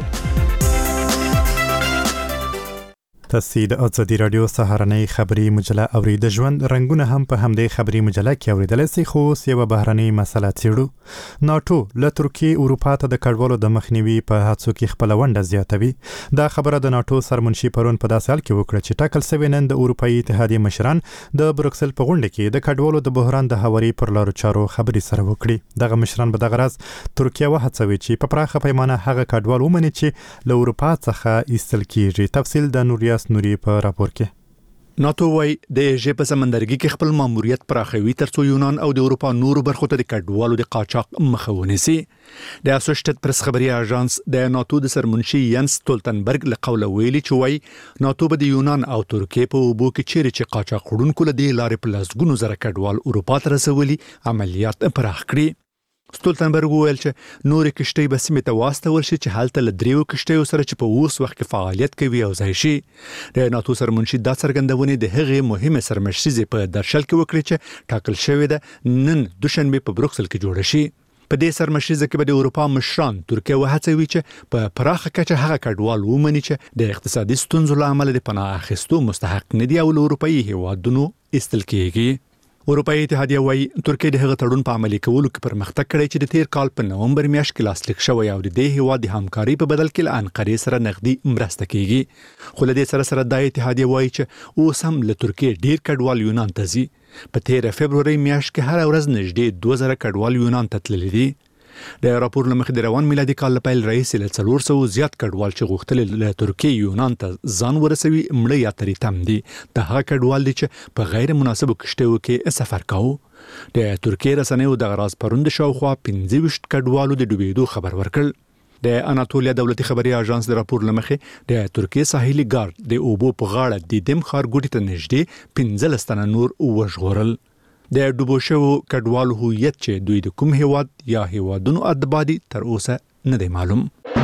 تاسو د ازادي رادیو سهارنۍ خبري مجله اوري. د ژوند رنگونه هم په همدې خبري مجله کې اوریدل سي، خو یو بهرنۍ مسله څېړو. ناتو له ترکیې اروپا ته د کډوالو د مخنیوي په هڅو کې خپل ونډه زیاتوي. دا خبره د ناتو سرمنشي پرون په داسې حال کې وکړه چې ټاکل شوی نن د اروپאי اتحادیې مشران د بروکسل په غونډه کې د کډوالو د بحران د هواري پر لارو چارو خبري سره وکړي. دغه مشران به دغه راز ترکیه وهڅوي چې په پراخه پیمانه هغه کډوال ومني چې له اروپا څخه ایستل کیږي. تفصیل د نوریاس نوري په راپور کې. ناتو وايي د ایژې په سمندرګي کې خپل ماموریت پراخوي ترڅو یونان او د اروپا نورو برخو ته د کډوالو د قاچاق مخه ونیسي. د اسوسییټډ پریس خبري اژانس د ناتو د سرمنشي ینس ستولتنبرګ له قوله ویلي چې وايي ناتو به د یونان او ترکیې په اوبو کې چیرې چې قاچاق وړونکو له دې لارې په لسګونو زره کډوال اروپا ته رسولي عملیات پراخ کړي. ستولتنبرګ ویل چې نورې کشتۍ به سیمې ته واستول شي چې هلته له دریو کشتیو سره چې په اوس وخت کې فعالیت کوي او ځای شي. د ناتو سرمنشي دا څرګندونې د هغې مهمه سرمشریزې په درشل کې وکړي چې ټاکل شوې ده نن دوشنبه په بروکسل کې جوړه شي. په دې سرمشریزه کې به د اروپا مشران ترکیه وهڅوي چې په پراخه کچه هغه کډوال ومني چې د اقتصادي ستونزو له امله د پناه اخیستو مستحق نه دي او له اروپאי هیوادونو ایستل کیږي. اروپאי اتحادیه وايي ترکیه د هغه تړون په عملي کولو کې پرمختګ کړی چې د تیر کال په نومبر میاشت کې لاسلیک شوی او د دې هیواد د همکاري په بدل کې له انقرې سره نقدي مرسته کیږي. خو له دې سره د اتحادیه وايي چې اوس هم له ترکیه ډیر کډوال یونان ته ځي. په 13 فبرवरी میاشت کې هر ورځ نږدې 2000 کډوال یونان ته تللي دي. د راپور له مخې د روان میلادي کال په پیل رئیس له 400 زیات کډوال چې غوښتل له ترکیه یونان ته ځان ورسوي مړه یا ترې تم دي. د هغه کډوال دي چې په غیر مناسبو کشتیو کې سفر کوي. د ترکیه رسنیو د غراز پروند شاوخوا 25 کډوالو د ډوبېدو خبر ورکړ. د اناتولیا دولتي خبري اژانس د راپور لمخې د ترکیه ساحلي ګارد د اوبو په غاړه د دیم ښارګوټي ته نږدې 15 تنه نور وژغورل. د ډوبو شوو کډوالو هویت چې دوی د کوم هیواد یا هیوادونو ادبادي تر اوسه نه دی معلوم.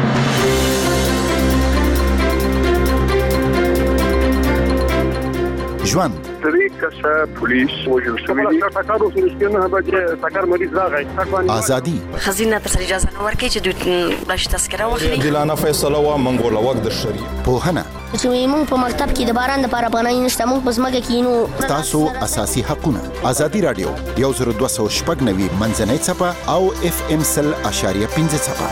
ژوند کسه پولیس وژل شوی دي. ټاکارو سره بچي ټاکار مریض راغی. ازادي خزینه تر اجازه نه ورکړي چې دوی بلش تذکره واخلي. دلانه فیصله وا منګول وخت د شری په هنه چې موږ په مکتب کې د باران لپاره پناه نشته، موږ په ځمکه کې نو تاسو اساسي حقونه. ازادي رادیو 102.9 منځنۍ چپه او FM 100.5 چپه.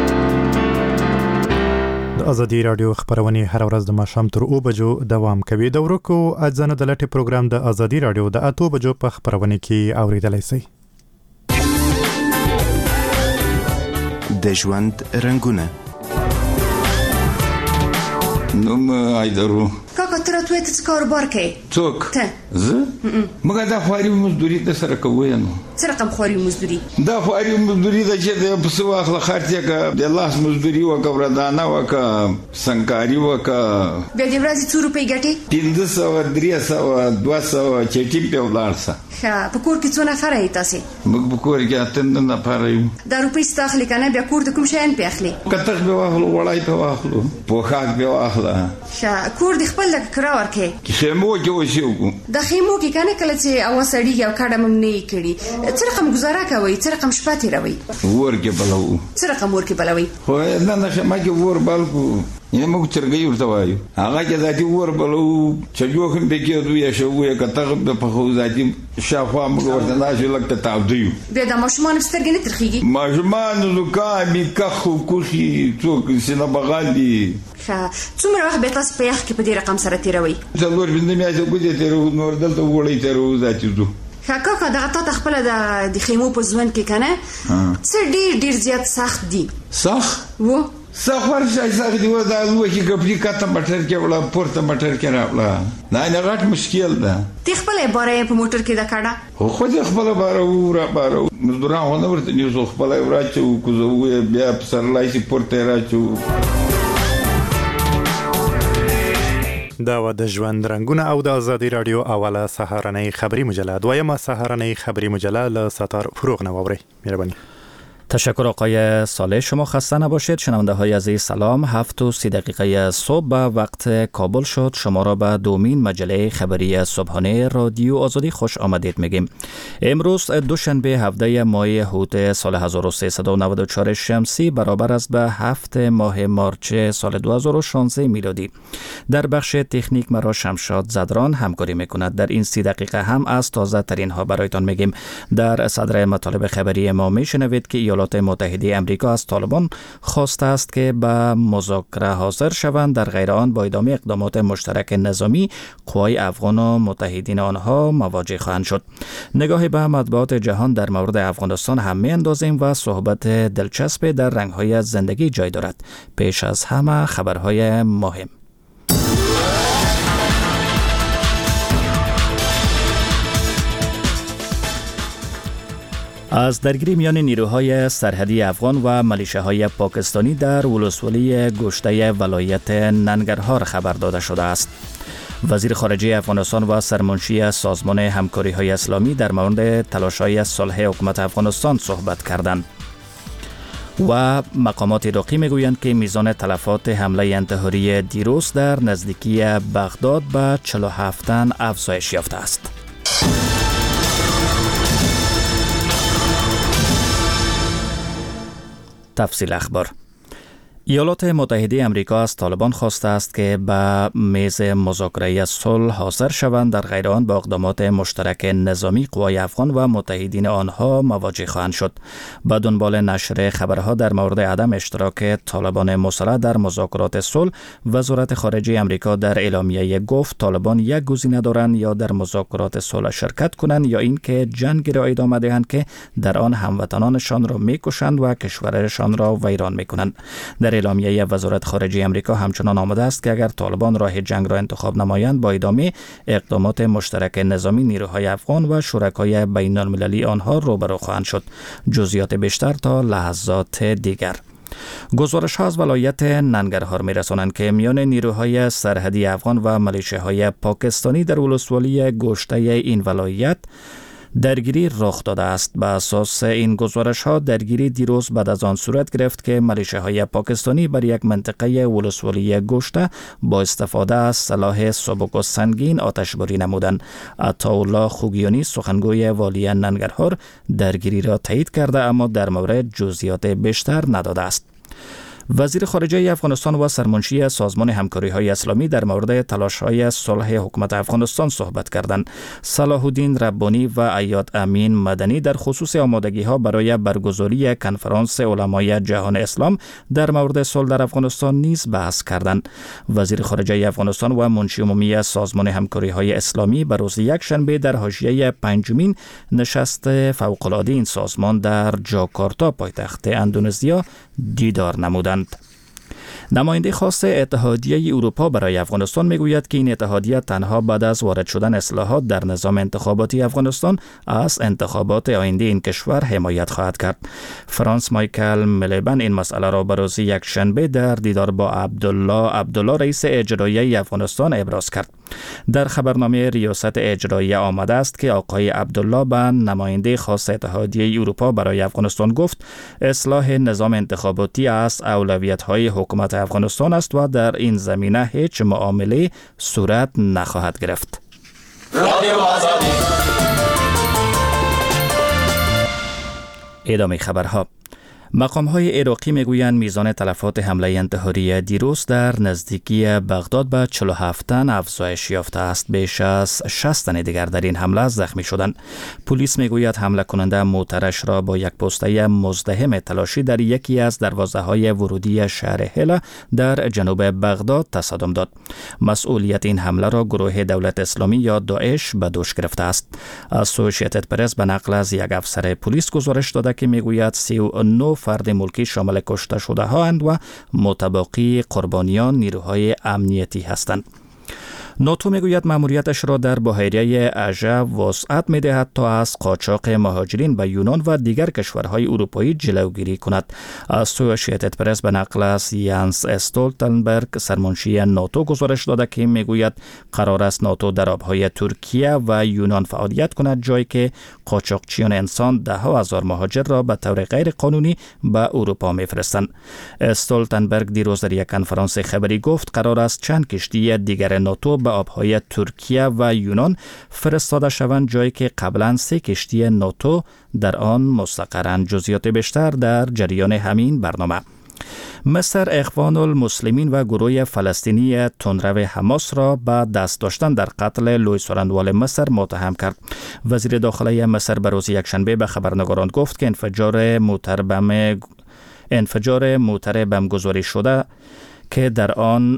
ازادي رادیو خبرونه هر ورځ د ماښام تر 2 بجو دوام کوي. د ورکو اځنه د لټي پروګرام د ازادي رادیو د 8 بجو په خبرونه کې اوریدلای شئ. د ژوند رنگونه نوم ایدرو کاکا تر توې ته کاروبار کوي څوک ته زه مګه دا خواري مزدوري د سره کوي نو سره کوم خواري مزدوري دا خواري مزدوري د چې د پسو اخله خرچه کا د لاس مزدوري وکړه دانه وکړه سنکاري وکړه بیا د ورځې 2 روپۍ ګټي 300 300 200 چټي په ولارسه ښه په کور کې څو نفر یې تاسو موږ په کور کې اتند نفر یو دا روپۍ ستاخلي کنه بیا کور ته کوم شین پیاخلي کته به واخلو وړای په واخلو په خاک به واخله ښه کور د خپل کرا ورکه خیمو کې وشو د خیمو کې کنه کله چې اوا سړی یو کډه مم نه کړي څه رقم گزاره کوي؟ څه رقم شپه تیروي؟ ورکه بلو. څه رقم ورکه بلوي؟ خو نه نشه ما کې ور بالکو یې موږ چرګي ورته وایو هغه کې ذاتي ور بلو چې یو هم به کې دوی شو یو کته په خو ذاتي شافه موږ ورته ناشې لکه تعودیو بیا د ماشومان سترګې نه ترخیږي ماشومان زکامي کخو کوشي څوک سینه بغالي څومره وخت به تاسو په یخ کې په دې رقم سره تیروي؟ څلور بند میاشتې کوجه تیرو نور دلته وړي تیرو ذاتي زو کاکا دغه تا خپل د خیمو په ځوان کې کنه څه ډیر زیات سخت دي سخت وو سخت سخت دی ودا لوکي کپلی کاته مټر کې ولا پورته مټر کې راولا نه غټ مشکل ده تی خپل باره په موټر کې د کاډه خو دې خپل باره مزدوران ونه ورته نیو خپل راچو کوزو بیا سرلای سي پورته راچو دا و د ژوند رنگونه او د آزادی رادیو اوله سهارنۍ خبری مجله دویمه سهارنۍ خبری مجله له ستار فروغ نوابری مهربانی. تشکر آقای صالح. شما خسته نباشید. شنونده های عزیز سلام. 7:30 صبح به وقت کابل شد. شما را به دومین مجله خبری صبحانه رادیو آزادی خوش آمدید میگیم. امروز دوشنبه 17 ماه هوت سال 1394 شمسی برابر است به 7 ماه مارچ سال 2016 میلادی. در بخش تکنیک مرا شمشاد زدران همکاری میکند. در این 30 دقیقه هم از تازه ترین ها برایتان میگیم. در صدر مطالب خبری ما میشنوید که ایالات متحده امریکا از طالبان خواسته است که به مذاکره حاضر شوند. در غیر آن با ادامه اقدامات مشترک نظامی قوای افغان و متحدین آنها مواجه خواهند شد. نگاهی به مطبوعات جهان در مورد افغانستان هم می‌اندازیم و صحبت دلچسب در رنگ‌های زندگی جای دارد. پیش از همه خبرهای مهم. از درگیری میان نیروهای سرحدی افغان و ملیشه‌های پاکستانی در ولسوالی گشته ولایت ننگرهار خبر داده شده است. وزیر خارجه افغانستان و سرمنشی سازمان همکاری‌های اسلامی در مورد تلاش‌های صلح حکومت افغانستان صحبت کردند. و مقامات عراقی میگویند که میزان تلفات حمله انتحاری دیروز در نزدیکی بغداد به 47 تن افزایش یافته است. تفصیل اخبار. ایالات متحده امریکا از طالبان خواسته است که به میز مذاکره صلح حاضر شوند. در غیر آن با اقدامات مشترک نظامی قوای افغان و متحدین آنها مواجه خواهند شد. به دنبال نشر خبرها در مورد عدم اشتراک طالبان مسلح در مذاکرات صلح، وزارت خارجه امریکا در اعلامیه گفت طالبان یک گزینه دارند: یا در مذاکرات صلح شرکت کنند یا اینکه جنگی را ادامه دهند که در آن هموطنانشان را میکشند و کشورشان را ویران میکنند. در اعلامیه وزارت خارجه امریکا همچنان آمده است که اگر طالبان راه جنگ را انتخاب نمایند با ادامه اقدامات مشترک نظامی نیروهای افغان و شرکای بین المللی آنها روبرو خواهند شد. جزئیات بیشتر تا لحظات دیگر. گزارش‌ها از ولایت ننگرهار می‌رسانند که میان نیروهای سرحدی افغان و ملیشه‌های پاکستانی در ولسوالی گشته این ولایت درگیری رخ داده است. به اساس این گزارش‌ها درگیری دیروز بعد از آن صورت گرفت که ملیشه‌های پاکستانی بر یک منطقه ولسوالی گشته با استفاده از سلاح سبک و سنگین آتشباری نمودند. عطاالله خوگیانی سخنگوی والی ننگرهار درگیری را تایید کرده اما در مورد جزئیات بیشتر نداده است. وزیر خارجه افغانستان و سرمنشی سازمان همکاری‌های اسلامی در مورد تلاش‌های صلح حکومت افغانستان صحبت کردند. صلاح الدین ربانی و ایاد امین مدنی در خصوص آمادگی‌ها برای برگزاری کنفرانس علمای جهان اسلام در مورد صلح در افغانستان نیز بحث کردند. وزیر خارجه افغانستان و منشی عمومی سازمان همکاری‌های اسلامی به روز یکشنبه در حاشیه پنجمین نشست فوق‌العاده این سازمان در جاکارتا پایتخت اندونزیا دیدار نمودند. نماینده خاص اتحادیه اروپا برای افغانستان میگوید که این اتحادیه تنها بعد از وارد شدن اصلاحات در نظام انتخاباتی افغانستان از انتخابات آینده این کشور حمایت خواهد کرد. فرانس مایکل ملیبن این مسئله را به روز یکشنبه در دیدار با عبدالله رئیس اجرایی افغانستان ابراز کرد. در خبرنامه ریاست اجرایی آمده است که آقای عبدالله به نماینده خاص اتحادیه اروپا برای افغانستان گفت اصلاح نظام انتخاباتی از اولویت‌های حکومت افغانستان است و در این زمینه هیچ معامله صورت نخواهد گرفت. ادامه خبرها. مقام‌های عراقی میگویند میزان تلفات حمله انتحاری دیروز در نزدیکی بغداد به 47 تن افزایش یافته است. بیش از 60 تن دیگر در این حمله زخمی شدند. پلیس میگوید حمله کننده موترش را با یک پوسته مزدحم تلاشی در یکی از دروازه‌های ورودی شهر هلا در جنوب بغداد تصادم داد. مسئولیت این حمله را گروه دولت اسلامی یا داعش به دوش گرفته است. اسوسییتد پرس به نقل از یک افسر پلیس گزارش داده که میگوید 39 فرد ملکی شامل کشته شده هاند و متبقی قربانیان نیروهای امنیتی هستند. ناتو میگوید مأموریتش را در بحیره اژه وسعت میدهد تا از قاچاق مهاجرین به یونان و دیگر کشورهای اروپایی جلوگیری کند. اسوسییتد پرس به نقل از یانس استولتنبرگ سرمنشی ناتو گزارش داده که میگوید قرار است ناتو در آبهای ترکیه و یونان فعالیت کند، جایی که قاچاقچیان انسان ده‌ها هزار مهاجر را به طور غیر قانونی به اروپا میفرستند. استولتنبرگ دیروز در یک کنفرانس خبری گفت قرار است چند کشتی دیگر ناتو به آبهای ترکیه و یونان فرستاده شوند، جایی که قبلا 3 کشتی ناتو در آن مستقرند. جزئیات بیشتر در جریان همین برنامه. مصر اخوان المسلمین و گروه فلسطینی تندرو حماس را به دست داشتن در قتل لوی سورندوال مصر متهم کرد. وزیر داخلی مصر به روز یکشنبه به خبرنگاران گفت که انفجار موتر بمبگذاری شده که در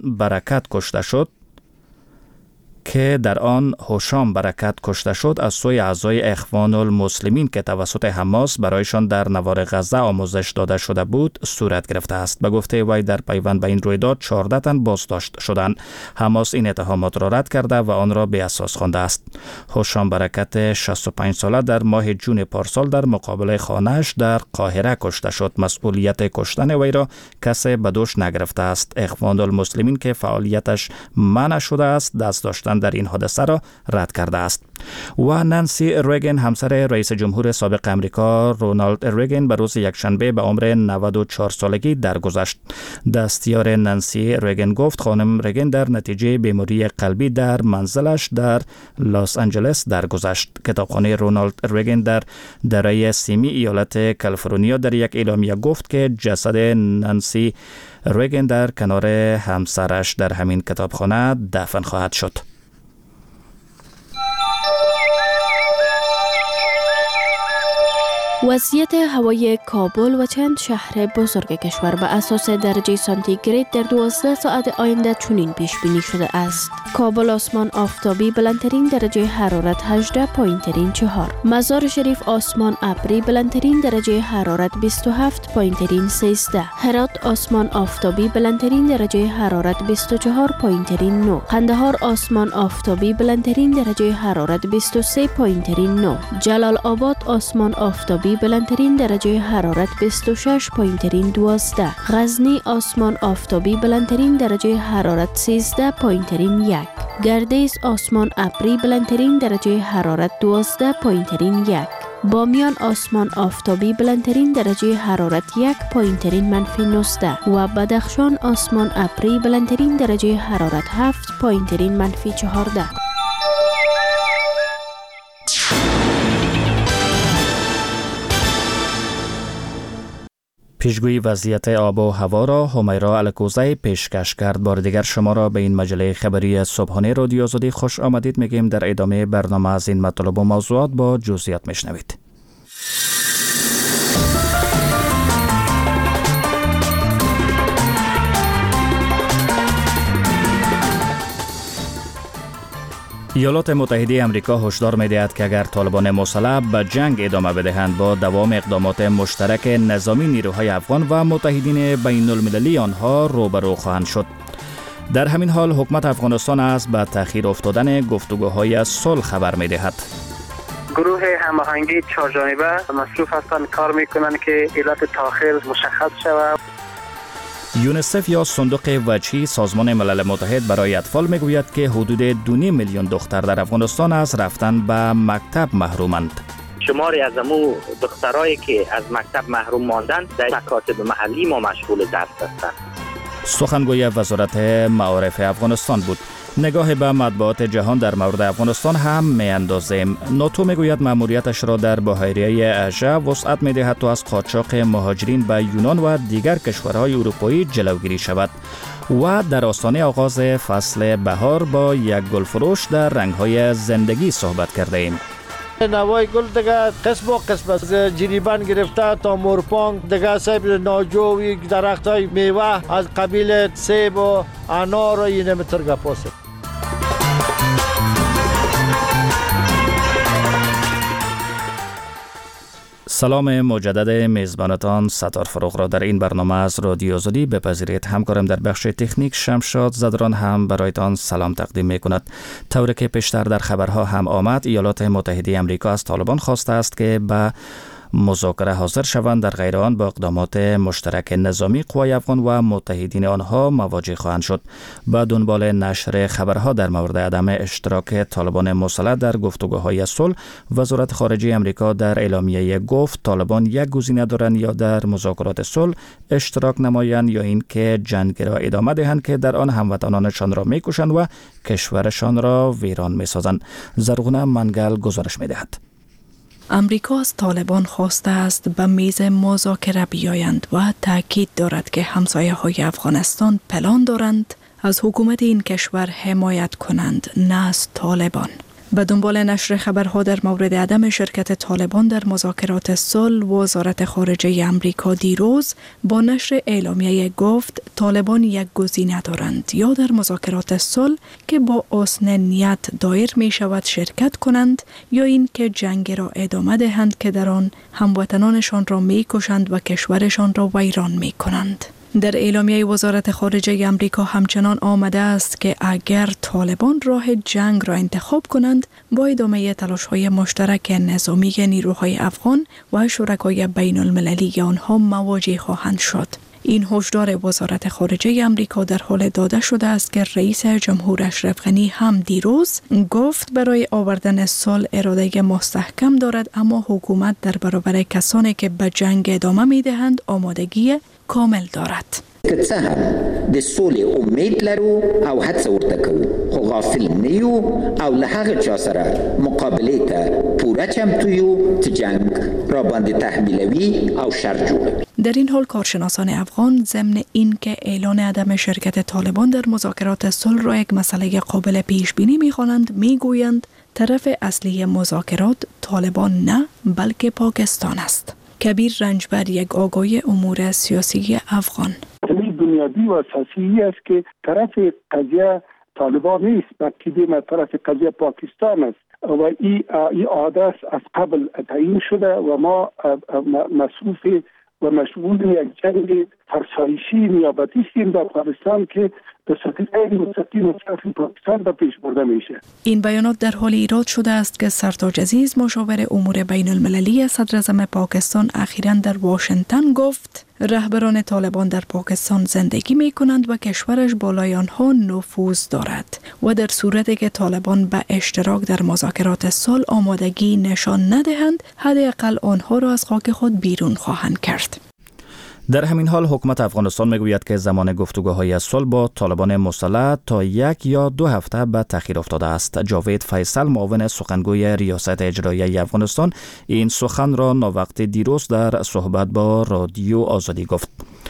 آن هوشام برکت کشته شد از سوی اعضای اخوان المسلمین که توسط حماس برایشان در نوار غزه آموزش داده شده بود صورت گرفته است. به گفته وی در پیوند به این رویداد 14 تن بازداشت شدند. حماس این اتهامات را رد کرده و آن را بی اساس خوانده است. هوشام برکت 65 ساله در ماه جون پارسال در مقابل خانه‌اش در قاهره کشته شد. مسئولیت کشتن وی را کسی به دوش نگرفته است. اخوان المسلمین که فعالیتش منع شده است دست داشتن در این حادثه را رد کرده است. و نانسی ریگن همسر رئیس جمهور سابق امریکا رونالد ریگن به روز یکشنبه به عمر 94 سالگی درگذشت. دستیار نانسی ریگن گفت خانم ریگن در نتیجه بیماری قلبی در منزلش در لس آنجلس درگذشت. کتابخانه رونالد ریگن در دره سیمی ایالت کالیفرنیا در یک اعلامیه گفت که جسد نانسی ریگن در کنار همسرش در همین کتابخانه دفن خواهد شد. وضعیت هوای کابل و چند شهر بزرگ کشور به اساس درجه سانتیگراد در 12 ساعت آینده چنین پیش بینی شده است. کابل آسمان آفتابی بلندترین درجه حرارت 18 پایینترین 4. مزار شریف آسمان ابری بلندترین درجه حرارت 27 پایینترین 13. هرات آسمان آفتابی بلندترین درجه حرارت 24 پایینترین 9. قندهار آسمان آفتابی بلندترین درجه حرارت 23 پایینترین 9. جلال آباد آسمان آفتابی بلندترین درجه حرارت 26 پایینترین 12. غزنی آسمان آفتابی بلندترین درجه حرارت 13 پایینترین 1. گردیز آسمان ابری بلندترین درجه حرارت 12 پایینترین 1. بامیان آسمان آفتابی بلندترین درجه حرارت 1 پایینترین منفی 19 و بدخشان آسمان ابری بلندترین درجه حرارت 7 پایینترین منفی 14. پیشگویی وضعیت آب و هوا را همیرا الکوزی پیشکش کرد. بار دیگر شما را به این مجله خبری صبحانه رادیو آزادی خوش آمدید میگیم. در ادامه برنامه از این مطالب و موضوعات با جزئیات میشنوید. ایالات متحده آمریکا هشدار می‌دهد که اگر طالبان مسلح به جنگ ادامه بدهند با دوام اقدامات مشترک نظامی نیروهای افغان و متحدین بین المللی آنها روبرو خواهند شد. در همین حال حکومت افغانستان از به تأخیر افتادن گفتگوهای صلح خبر می‌دهد. گروه هماهنگی چهارجانبه مصروف هستند کار می‌کنند که علت تأخیر مشخص شود. یونیسف یا صندوق وجهی سازمان ملل متحد برای اطفال میگوید که حدود 2.5 میلیون دختر در افغانستان از رفتن به مکتب محرومند. شماری از امو دخترایی که از مکتب محروم ماندند در مکاتب محلی ما مشغول درس هستند. سخنگوی وزارت معارف افغانستان بود. نگاه به مطبوعات جهان در مورد افغانستان هم میاندازیم. ناتو میگوید مأموریتش را در بحیره اژه وسعت میدهد تا از قاچاق مهاجرین به یونان و دیگر کشورهای اروپایی جلوگیری شود. و در آستانه آغاز فصل بهار با یک گلفروش در رنگ‌های زندگی صحبت کردیم. نوای گل دیگه قسم و قسم از جریبان گرفته تا مورپانگ دیگه سیب ناجوی درختای میوه از قبیل سیب و انار و اینه مترگه پاسه. سلام مجدد میزبانتان ستار فروغ را در این برنامه از رادیو آزادی بپذیرید. همکارم در بخش تکنیک شمشاد زدران هم برایتان سلام تقدیم می کند. طوری که پیشتر در خبرها هم آمد، ایالات متحده آمریکا از طالبان خواسته است که به مذاکره حاضر شوند، در غیر آن با اقدامات مشترک نظامی قوای افغان و متحدین آنها مواجه خواهند شد. با دنبال نشر خبرها در مورد عدم اشتراک طالبان مسلح در گفتگوهای صلح، وزارت خارجه آمریکا در اعلامیه گفت طالبان یک گزینه دارند: یا در مذاکرات صلح اشتراک نمایند یا اینکه جنگ را ادامه دهند که در آن هموطنانشان را میکشند و کشورشان را ویران میسازند. زرغونه منگل گزارش میدهد. امریکا از طالبان خواسته است به میز مذاکره بیایند و تاکید دارد که همسایه‌های افغانستان پلان دارند از حکومت این کشور حمایت کنند، نه از طالبان. به دنبال نشر خبرها در مورد عدم شرکت طالبان در مذاکرات صلح، وزارت خارجه آمریکا دیروز با نشر اعلامیه گفت طالبان یک گزینه دارند: یا در مذاکرات صلح که با حسن نیت دایر می شود شرکت کنند، یا این که جنگ را ادامه دهند که در آن هموطنانشان را می کشند و کشورشان را ویران می کنند. در اعلامیه وزارت خارجه آمریکا همچنان آمده است که اگر طالبان راه جنگ را انتخاب کنند، با ادامه تلاش‌های مشترک نظامی نیروهای افغان و شرکای بین المللی آنها مواجه خواهند شد. این هشدار وزارت خارجه آمریکا در حال داده شده است که رئیس جمهور اشرف غنی هم دیروز گفت برای آوردن صلح اراده مستحکم دارد، اما حکومت در برابر کسانی که به جنگ ادامه می‌دهند آمادگی کامل دارد. که څه هم د سولې امید لرو او هڅه ورته کوو، خو غافل نه یو او له هغه چا سره مقابلې ته پوره چمتو یو چې جنگ را باندې تحمیلوي او شر جوړوي. در این حال کارشناسان افغان ضمن این که اعلان عدم شرکت طالبان در مذاکرات صلح را یک مسئله قابل پیش بینی می‌خوانند، می‌گویند طرف اصلی مذاکرات طالبان نه بلکه پاکستان است. کبیر رنجبر، یک آگوی امور سیاسی افغان: بنیادی و اساسی است که طرف قضیه طالبان نیست، بلکه طرف قضیه پاکستان است و این عادت از قبل تعیین شده و ما مصروف و مشغول یک جنگ فرسایشی نیابتی هستیم در افغانستان که به صورت غیر مستقیم از طرف پاکستان به پیش برده میشه. این بیانات در حال ایراد شده است که سرتاج عزیز، مشاور امور بین المللی صدر اعظم پاکستان، اخیراً در واشنگتن گفت رهبران طالبان در پاکستان زندگی می کنند و کشورش بالای آنها نفوذ دارد و در صورتی که طالبان به اشتراک در مذاکرات صلح آمادگی نشان ندهند، حداقل آنها را از خاک خود بیرون خواهند کرد. در همین حال حکومت افغانستان میگوید که زمان گفتگوهای صلح با طالبان مسلح تا 1 یا 2 هفته به تأخیر افتاده است. جاوید فیصل، معاون سخنگوی ریاست اجرایی افغانستان، این سخن را ناوقت دیروز در صحبت با رادیو آزادی گفت.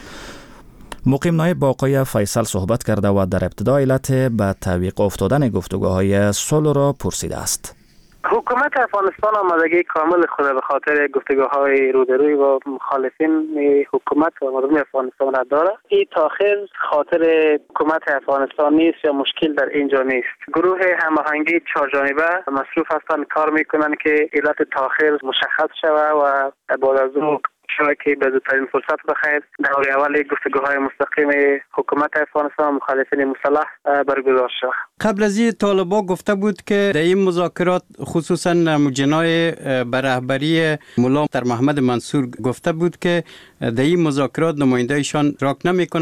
مقیم نایب با آقای فیصل صحبت کرده و در ابتدا علت به تعویق افتادن گفتگوهای صلح را پرسیده است. حکومت افغانستان آمادگی کامل خود به خاطر گفتگوهای روبروی با مخالفین حکومت و مردم افغانستان را دارد. این تاخیر خاطر حکومت افغانستان نیست یا مشکل در اینجا نیست. گروه هماهنگی 4 جانبه مصروف هستند کار میکنند که علت تاخیر مشخص شود و بعد از اون که به زودترین فرصت بخیر دوره اول گفتگوهای مستقیم حکومت افغانستان و مخالفین مسلح برگزار شد. قبل از این طالبان گفته بود که در این مذاکرات خصوصا مجنای به رهبری ملا در محمد منصور گفته بود که در این مذاکرات نمایندهشان راک نمیکنه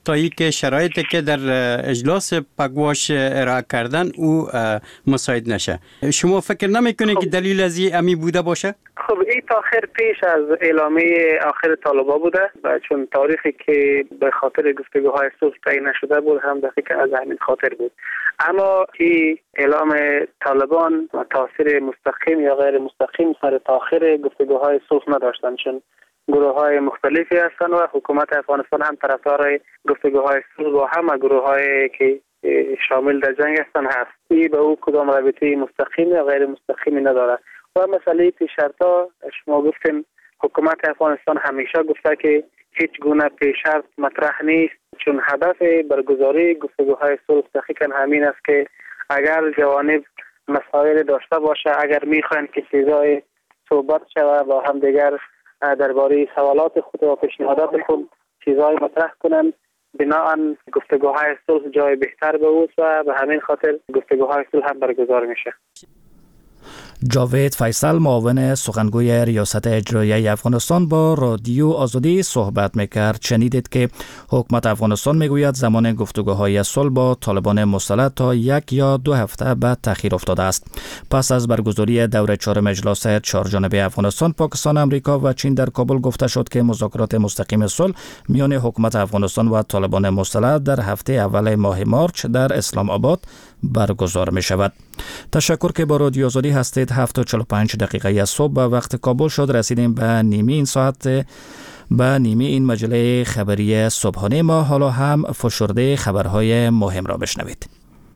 تا اینکه شرایطی که در اجلاس پگواش ارائه کردن او مساعد نشه. شما فکر نمیکنید که دلیل از این بوده باشه؟ خب این تاخیر پیش از اعلامیه آخر طالبان بوده و چون تاریخی که به خاطر گفتگوهای صلح تعیین نشده بود هم دقیقاً از همین خاطر بود. اما این اعلام طالبان تاثیر مستقیم یا غیر مستقیم سر تاخیر گفتگوهای صلح نداشتند، چون گروه‌های مختلفی هستند و حکومت افغانستان هم طرفدار گفتگوهای صلح با همه گروه‌هایی که شامل در جنگ هستند هست. این به او کدام رابطه مستقیم یا غیر مستقیمی نداره. و مسئله پیشرتا شما گفتین حکومت افغانستان همیشه گفته که هیچ گونه پیشرت مطرح نیست، چون هدف برگزاری گفتگوهای صلح دقیقاً همین است که اگر جوانب مسائل داشته باشه، اگر میخواین که چیزای صحبت شود با هم دیگر درباره سوالات خود و پیشنهادات خود چیزای مطرح کنن، بناهن گفتگوهای صلح جای بهتر به اوست و به همین خاطر گفتگوهای صلح هم برگزار میشه. جاوید فیصل معاون سخنگوی ریاست اجرایی افغانستان با رادیو آزادی صحبت میکرد. شنیدید که حکومت افغانستان میگوید زمان گفتگوهای صلح با طالبان مسلح تا 1 یا 2 هفته بعد تأخیر افتاده است. پس از برگزاری دور 4 اجلاس 4 جانبه افغانستان، پاکستان، امریکا و چین در کابل گفته شد که مذاکرات مستقیم صلح میان حکومت افغانستان و طالبان مسلح در هفته اول ماه مارچ در اسلام آباد برگزار می شود. تشکر که با رادیو آزادی هستید. 7:45 دقیقه صبح به وقت کابل شد. رسیدیم به نیمه این ساعت، به نیمه این مجله خبری صبحانه ما. حالا هم فشرده خبرهای مهم را بشنوید.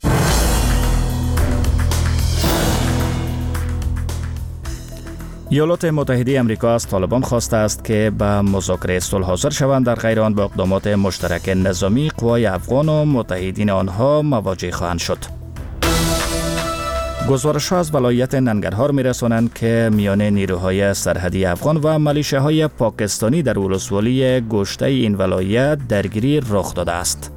ایالات متحده آمریکا از طالبان خواسته است که به مذاکره صلح حاضر شوند، در غیر آن با اقدامات مشترک نظامی قوای افغان و متحدین آنها مواجه خواهند شد. گزارش‌ها از ولایت ننگرهار می‌رسانند که میان نیروهای سرحدی افغان و ملیشه‌های پاکستانی در ولسوالی گوشته این ولایت درگیری رخ داده است.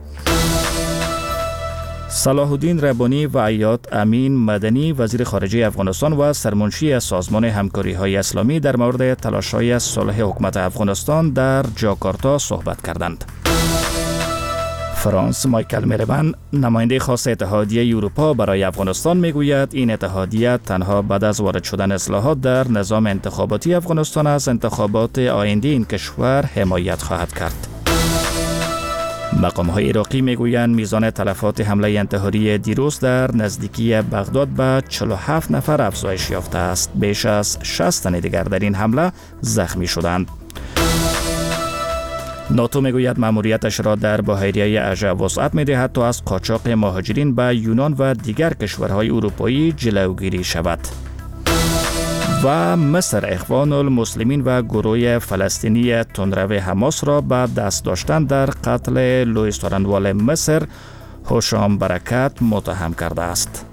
صلاح الدین ربانی و عیاد امین مدنی وزیر خارجه افغانستان و سرمنشی سازمان همکاری‌های اسلامی در مورد تلاش‌های صلح حکومت افغانستان در جاکارتا صحبت کردند. فرانس مایکل میلبند نماینده خاص اتحادیه اروپا برای افغانستان میگوید این اتحادیه تنها بعد از وارد شدن اصلاحات در نظام انتخاباتی افغانستان از انتخابات آینده این کشور حمایت خواهد کرد. مقام‌های عراقی میگویند میزان تلفات حمله انتحاری دیروز در نزدیکی بغداد به 47 نفر افزایش یافته است. بیش از 60 تن دیگر در این حمله زخمی شدند. ناتو میگوید مأموریتش را در بحیره اژه وسعت می‌دهد تا از قاچاق مهاجرین به یونان و دیگر کشورهای اروپایی جلوگیری شود. و مصر اخوان المسلمین و گروه فلسطینی تندرو حماس را به دست داشتن در قتل لوئیس تورنوال مصر هوشام برکت متهم کرده است.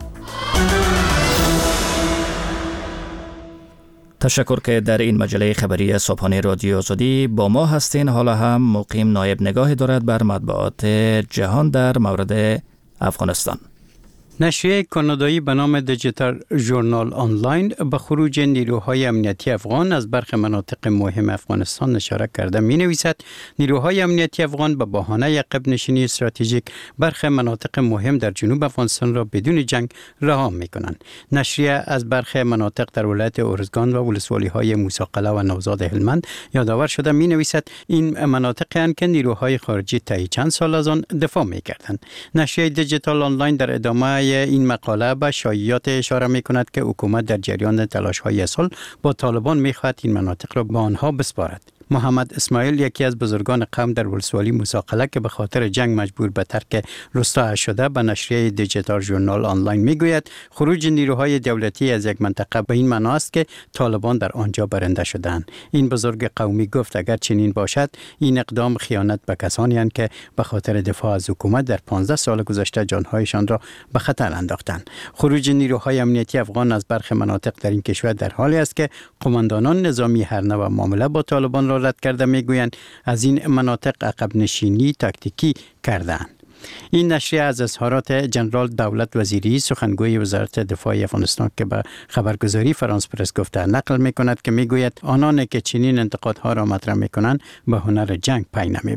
تشکر که در این مجله خبری صبحانه رادیو آزادی با ما هستین. حالا هم مقیم نایب نگاهی دارد بر مطبوعات جهان در مورد افغانستان. نشریه کانادایی به نام دیجیتال ژورنال آنلاین به خروج نیروهای امنیتی افغان از برخی مناطق مهم افغانستان اشاره کرده می‌نویسد نیروهای امنیتی افغان به بهانه عقب نشینی استراتژیک برخی مناطق مهم در جنوب افغانستان را بدون جنگ رها می‌کنند. نشریه از برخی مناطق در ولایت ارزگان و ولسوالی‌های موسی-قلعه و نوزاد هلمند یادآور شده می‌نویسد این مناطقی هستند که نیروهای خارجی طی چند سال از آن دفاع می‌کردند. نشریه دیجیتال آنلاین در ادامه این مقاله به شایعات اشاره می‌کند که حکومت در جریان تلاش‌های صلح با طالبان می‌خواهد این مناطق را به آنها بسپارد. محمد اسماعیل یکی از بزرگان قوم در ولسوالی موسی-قلعه که به خاطر جنگ مجبور به ترک روستا شده به نشریه دیجیتال ژورنال آنلاین میگوید خروج نیروهای دولتی از یک منطقه به این معنا است که طالبان در آنجا برنده شدند. این بزرگ قومی گفت اگر چنین باشد این اقدام خیانت به کسانی است که به خاطر دفاع از حکومت در 15 سال گذشته جانهایشان را به خطر انداختند. خروج نیروهای امنیتی افغان از برخی مناطق در این کشور در حالی است که قماندانان نظامی هر نوع معامله با طالبان را رد کرده میگویند از این مناطق عقب نشینی تاکتیکی کردند. این نشریه از اظهارات جنرال دولت وزیری سخنگوی وزارت دفاع افغانستان که به خبرگزاری فرانس پرس گفته نقل میکند که میگوید آنان که چنین انتقادها را مطرح میکنند به هنر جنگ پی نمیبرند.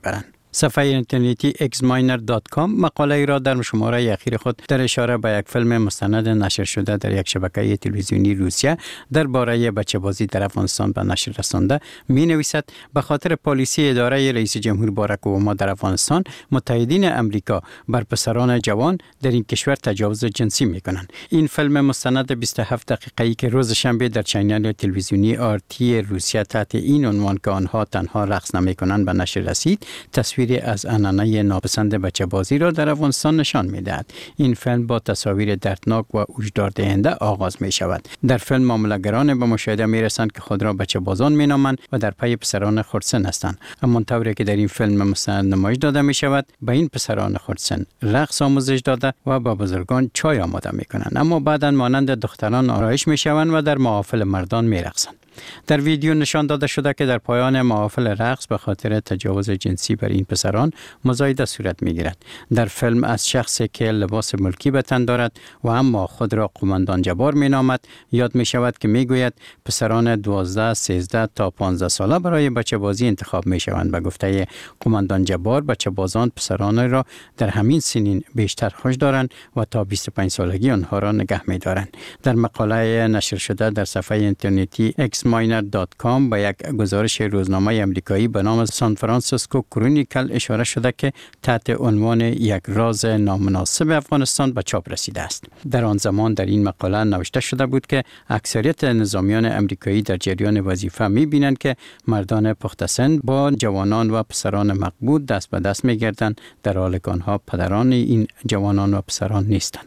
صفحه اینترنتی xminer.com مقاله را در شماره اخیر خود در اشاره به یک فیلم مستند نشر شده در یک شبکه تلویزیونی روسیه درباره بچه‌بازی در افغانستان به نشر رسانده می‌نویسد به خاطر پالیسی اداره رئیس جمهور باراک اوباما در افغانستان متحدین امریکا بر پسران جوان در این کشور تجاوز جنسی می‌کنند. این فیلم مستند 27 دقیقه‌ای که روز شنبه در چینل تلویزیونی آرتی روسیه تحت این عنوان که آنها تنها رقص نمی‌کنند به نشر رسید، تصویری از عنعنه ناپسند بچه‌بازی را در افغانستان نشان می‌دهد. این فیلم با تصاویر دردناک و هشداردهنده آغاز می‌شود. در فیلم معامله‌گران به مشاهده می‌رسند که خود را بچه‌بازان می‌نامند و در پی پسران خردسن هستند. اما طوری که در این فیلم مستند نمایش داده می‌شود، به این پسران خردسن رقص آموزش داده و با بزرگان چای آماده می‌کنند، اما بعداً مانند دختران آرایش می‌شوند و در محافل مردان می‌رقصند. در ویدیو نشان داده شده که در پایان محافل رقص به خاطر تجاوز جنسی بر این پسران مزایده صورت می‌گیرد. در فیلم از شخصی که لباس ملکی به تن دارد و اما خود را قماندان جبار می‌نامد یاد می‌شود که می‌گوید پسران 12، 13 تا 15 ساله برای بچه‌بازی انتخاب می‌شوند. به گفته قماندان جبار بچه‌بازان پسران را در همین سنین بیشتر خوش دارند و تا 25 سالگی آنها را نگه می‌دارند. در مقاله نشر شده در صفحه اینترنتی xminer.com با یک گزارش روزنامه امریکایی به نام سان فرانسیسکو کرونیکل اشاره شده که تحت عنوان یک راز نامناسب افغانستان به چاپ رسیده است. در آن زمان در این مقاله نوشته شده بود که اکثریت نظامیان امریکایی در جریان وظیفه می‌بینند که مردان پخته سن با جوانان و پسران مقبول دست به دست می‌گردند، در حالی که آنها پدران این جوانان و پسران نیستند.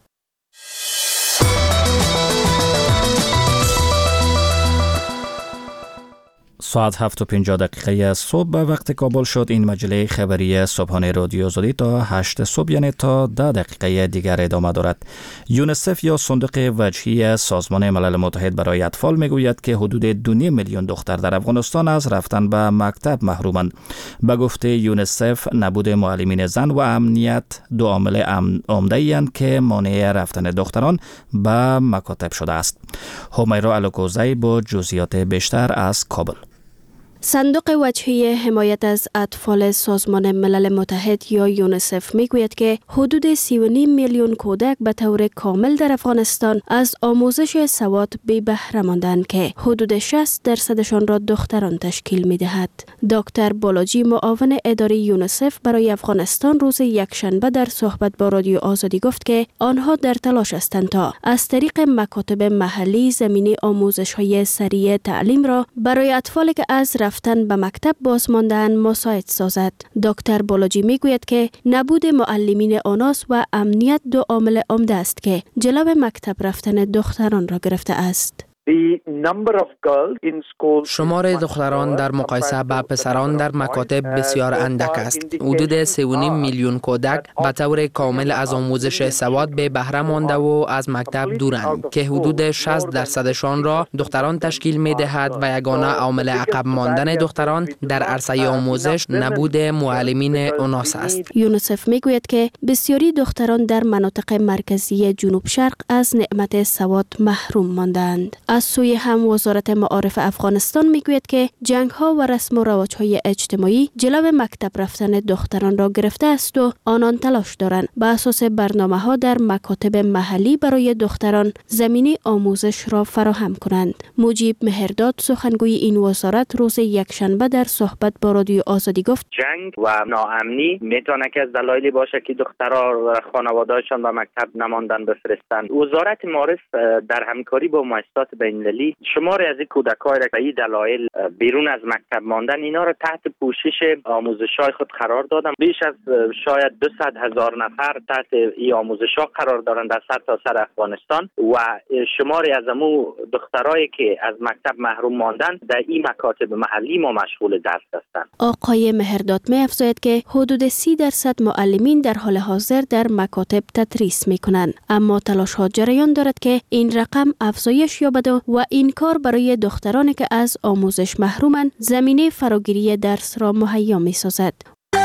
ساعت 7:50 صبح به وقت کابل شد. این مجله خبری صبحانه رادیو آزادی تا 8 صبح یعنی تا 10 دقیقه دیگر ادامه دارد. یونیسف یا صندوق وجهی سازمان ملل متحد برای اطفال میگوید که حدود 2.5 میلیون دختر در افغانستان از رفتن به مکتب محرومند. به گفته یونیسف نبود معلمین زن و امنیت دو عامل عمده اند که مانع رفتن دختران به مکاتب شده است. همیرا الوکوزی با جزئیات بیشتر از کابل. صندوق وجهی حمایت از اطفال سازمان ملل متحد یا یونیسف میگوید که حدود 3.5 میلیون کودک به طور کامل در افغانستان از آموزش سواد بی بهره ماندند که حدود 60% را دختران تشکیل میدهد. دکتر بالاجی معاون اداره یونیسف برای افغانستان روز یکشنبه در صحبت با رادیو آزادی گفت که آنها در تلاش هستند تا از طریق مکاتب محلی زمینه آموزش‌های سریع تعلیم را برای اطفالی که از رفتن به مکتب باز ماندن مساعد سازد. دکتر بالاجی میگوید که نبود معلمین آناس و امنیت دو عامل عمده است که جلو مکتب رفتن دختران را گرفته است. شمار دختران در مقایسه با پسران در مکاتب بسیار اندک است. حدود 3.5 میلیون کودک به طور کامل از آموزش سواد به بهره مانده و از مکتب دورند که حدود 60%شان را دختران تشکیل می دهد و یگانه عامل عقب ماندن دختران در عرصه آموزش نبود معلمین آناس است. یونیسف می گوید که بسیاری دختران در مناطق مرکزی جنوب شرق از نعمت سواد محروم ماندند. از سوی هم وزارت معارف افغانستان میگوید که جنگ‌ها و رسم و رواج‌های اجتماعی جلو مکتب رفتن دختران را گرفته است و آنان تلاش دارند بر اساس برنامه‌ها در مکاتب محلی برای دختران زمینه آموزش را فراهم کنند. مجیب مهرداد سخنگوی این وزارت روز یکشنبه در صحبت با رادیو آزادی گفت جنگ و ناامنی میتونه که از دلایلی باشه که دخترها و خانواده‌هاشون به مکتب نماندن بفرستند. وزارت معارف در همکاری با مؤسسات بین‌المللی شماری از این کودک‌ها را به این دلایل بیرون از مکتب ماندن اینا را تحت پوشش آموزش‌های خود قرار دادن. بیش از شاید 200,000 نفر تحت این آموزش‌ها قرار دارند در سرتاسر افغانستان و شماری از امو دخترایی که از مکتب محروم ماندن در این مکاتب محلی ما مشغول درس هستند. آقای مهرداد می‌افزاید که حدود 30% معلمین در حال حاضر در مکاتب تدریس می‌کنند، اما تلاش‌ها جریان دارد که این رقم افزایش یابد و این کار برای دخترانی که از آموزش محرومند زمینه فراگیری درس را مهیا می‌سازد.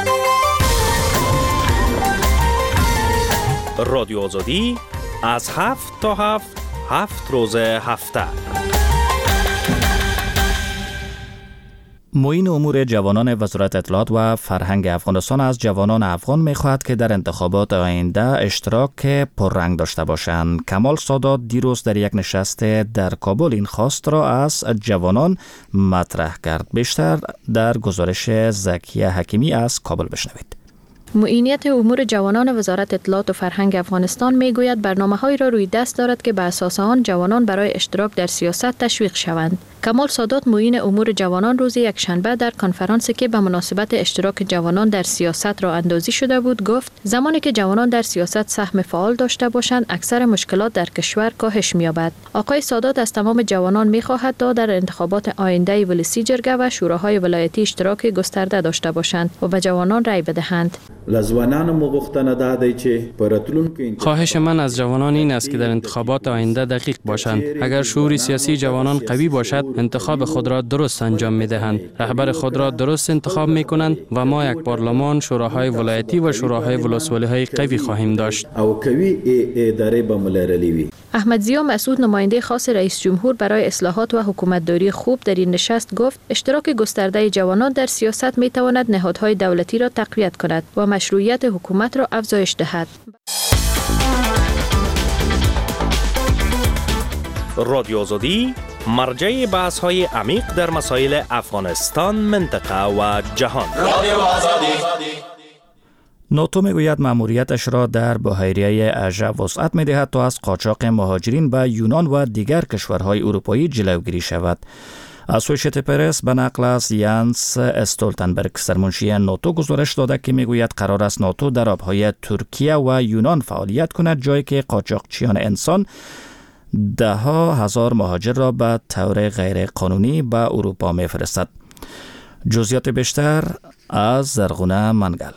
رادیو آزادی از 7 تا 7 روز هفته. معین امور جوانان وزارت اطلاعات و فرهنگ افغانستان از جوانان افغان می‌خواهد که در انتخابات آینده اشتراک پررنگ داشته باشند. کمال سادات دیروز در یک نشست در کابل این خواست را از جوانان مطرح کرد. بیشتر در گزارش زکیه حکیمی از کابل بشنوید. معینیت امور جوانان وزارت اطلاعات و فرهنگ افغانستان میگوید برنامه‌هایی را روی دست دارد که بر اساس آن جوانان برای اشتراک در سیاست تشویق شوند. کمال سادات معین امور جوانان روز یکشنبه در کنفرانسی که به مناسبت اشتراک جوانان در سیاست را اندازی شده بود گفت زمانی که جوانان در سیاست سهم فعال داشته باشند اکثر مشکلات در کشور کاهش می‌یابد. آقای سادات از تمام جوانان می‌خواهد تا در انتخابات آینده ولسی جرگه و شوراهای ولایتی اشتراک گسترده داشته باشند و به جوانان رای بدهند. خواهش من از جوانان این است که در انتخابات آینده دقیق باشند. اگر شعور سیاسی جوانان قوی باشد انتخاب خود را درست انجام می دهند. رهبر خود را درست انتخاب می کنند و ما یک پارلمان، شوراهای ولایتی و شوراهای ولسوالی‌های قوی خواهیم داشت. احمد ضیا مسعود نماینده خاص رئیس جمهور برای اصلاحات و حکومتداری خوب در این نشست گفت اشتراک گسترده جوانان در سیاست می تواند نهادهای دولتی را تقویت کند و مشروعیت حکومت را افزایش دهد. رادیو آزادی مرجع بحث‌های عمیق در مسائل افغانستان، منطقه و جهان. رادیو آزادی. ناتو میگوید مأموریتش را در بحیره عجب وسعت می‌دهد تا از قاچاق مهاجرین به یونان و دیگر کشورهای اروپایی جلوگیری شود. اسوشییتد پرس به نقل از یانس استولتنبرگ سرمنشی ناتو گزارش داده که میگوید قرار است ناتو در آبهای ترکیه و یونان فعالیت کند، جایی که قاچاقچیان انسان ده ها هزار مهاجر را به طور غیر قانونی به اروپا میفرستد. جزئیات بیشتر از زرغونه منگل.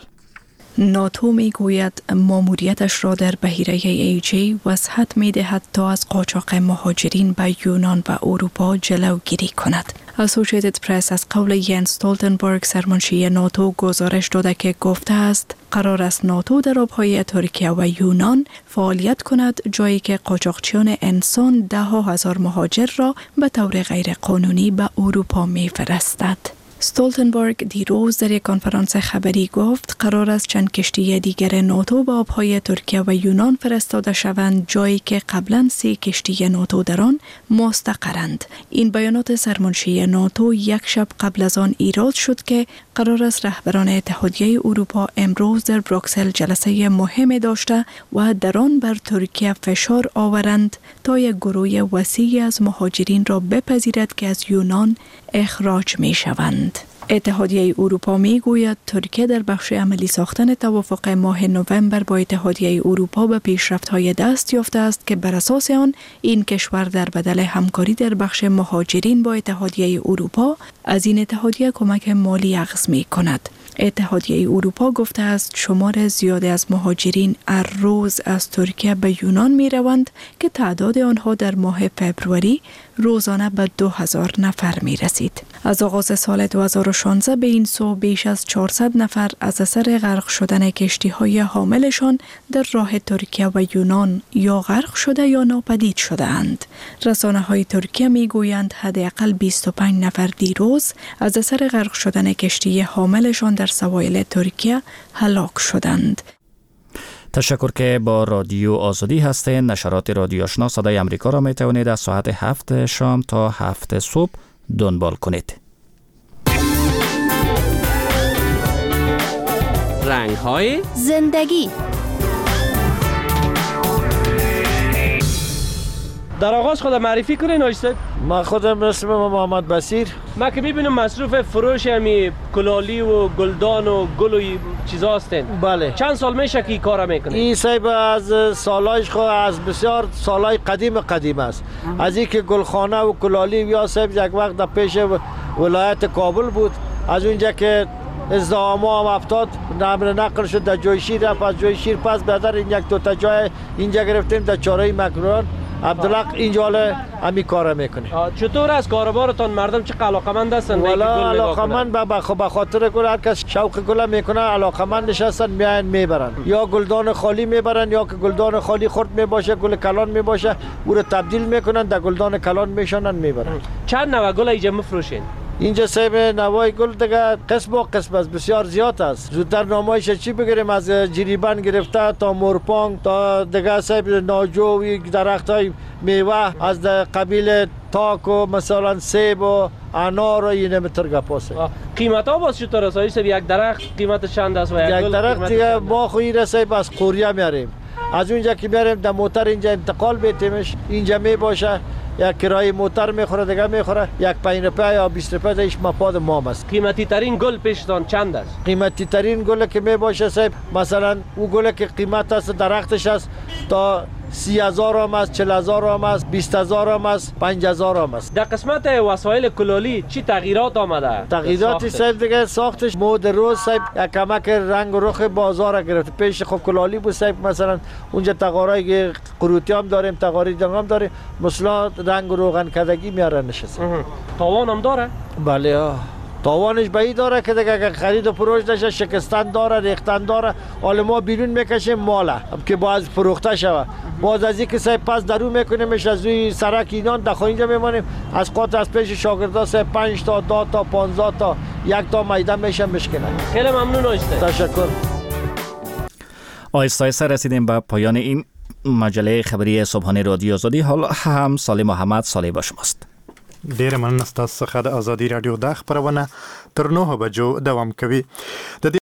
ناتو میگوید ماموریتش را در بحیره ایجی وسعت میدهد تا از قاچاق مهاجرین به یونان و اروپا جلوگیری کند. اسوشییتد پرس از قول یانس استولتنبرگ سرمنشی ناتو گزارش داده که گفته است قرار است ناتو در آبهای ترکیه و یونان فعالیت کند، جایی که قاچاقچیان انسان ده ها هزار مهاجر را به طور غیر قانونی به اروپا میفرستد. استولتنبرگ دیروز در یک کنفرانس خبری گفت قرار است چند کشتی دیگر ناتو به آبهای ترکیه و یونان فرستاده شوند، جایی که قبلا 3 کشتی ناتو در آن مستقرند. این بیانات سرمنشی ناتو یک شب قبل از آن ایراد شد که قرار است رهبران اتحادیه اروپا امروز در بروکسل جلسه مهمی داشته و در آن بر ترکیه فشار آورند تا یک گروه وسیعی از مهاجرین را بپذیرد که از یونان اخراج می شوند. اتحادیه اروپا می گوید ترکیه در بخش عملی ساختن توافق ماه نوامبر با اتحادیه اروپا به پیشرفت‌های دست یافته است که بر اساس آن این کشور در بدل همکاری در بخش مهاجرین با اتحادیه اروپا از این اتحادیه کمک مالی اخذ می کند. اتحادیه اروپا گفته است شمار زیادی از مهاجرین هر روز از ترکیه به یونان می روند که تعداد آنها در ماه فبروری روزانه به 2000 نفر می رسید. از آغاز سال 2016 به این سو بیش از 400 نفر از اثر غرق شدن کشتی‌های حاملشان در راه ترکیه و یونان یا غرق شده یا ناپدید شده اند. رسانه‌های ترکیه می گویند حداقل 25 نفر دیروز از اثر غرق شدن کشتی حاملشان در سواحل ترکیه هلاک شدند. تشکر که با رادیو آزادی هستین. نشرات رادیو آشنا صدای امریکا را می توانید از ساعت 7 شام تا 7 صبح دنبال کنید. رنگ‌های زندگی. در آغاز خود معرفی کنین آیستد. من خودم اسمم محمد بصیر. ما که میبینم مصروف فروش همی کلالی و گلدان و گل و چیزا هستین. بله. چند سال میشه که این کارا میکنین؟ این صاحب از سالایش خود از بسیار سالای قدیم است. از این که گلخانه و کلالی یا صاحب یک وقت در پیش ولایت کابل بود، از اونجا که ازدحام هم افتاد نقل شد در جای شیر، از جای شیر پس بدر این یک دو تا جای اینجا گرفتیم در چاره مکران. عبدالحق اینجا همی کار میکنه. چطور از کاروبارتان مردم چه علاقمند هستن؟ والا علاقمند به خاطر گل، هر کس شوق گل میکنه علاقمند نشستن میان میبرن، یا گلدان خالی میبرن یا که گلدان خالی خرد میباشه گل کلان میباشه او رو تبدیل میکنن در گلدان کلان میشونن میبرن. چند نوع گل اینجا میفروشین؟ اینجا صاحب نوای گل دیگه قسم و قسم است، بسیار زیاد است. زودتر نامایش چی بگیریم، از جریبان گرفته تا مورپانگ تا دیگه صاحب ناجو، درختای میوه از قبیل تاکو، مثلا سیب و انار و اینه متر گپاسه. قیمت ها باز چطور است؟ یک درخت قیمت چند است و یک درخت دیگه ما خویی رسه از قوریه میاریم، از اونجا که میاریم در موتر اینجا انتقال بیتیمش، اینجا می باشه، یک کرایه موتر میخوره دیگه میخوره، یک 5 روپیه یا 20 روپیه دیش مپاد مام است. قیمتی ترین گل پیشتان چند است؟ قیمتی ترین گل که می باشه صاحب، مثلا او گل که قیمت است درختش است تا 30,000 هم است، 40,000 هم است، 20,000 هم است، 5,000 هم است. در قسمت وسایل کلالی چی تغییرات آمده؟ تغییراتی صاحب دیگه ساختش مود روز صاحب یک کمک رنگ و رخ بازار گرفت. پیش خب کلالی بود صاحب، مثلا اونجا تقارای قروتی هم داریم، تقاری دیگه هم داریم، مثلا رنگ و روغن کدگی میاره نشسته. تاوان هم داره؟ بله تاوانش به این داره که دیگه خرید و فروش داشته، شکستن داره، ریختن داره. حالا ما بیرون میکشیم ماله که باز فروخته شوه، باز از اینکه صاحب پس درو میکنیمش از روی سرک اینان داخل اینجا میمانیم، از قاط از پیش شاگردا صاحب 5 تا 10 تا 15 تا 1 تا میدان میشن میشکنن. خیلی ممنون آیسته. تشکر. آیسته رسیدیم به پایان این مجله خبری صبحانه رادیو آزادی. حالا هم سالی محمد سالی با شماست. ډیر مننه ستاسو څخه د ازادي رادیو د خبرونه تر 9 بجو دوام کوي.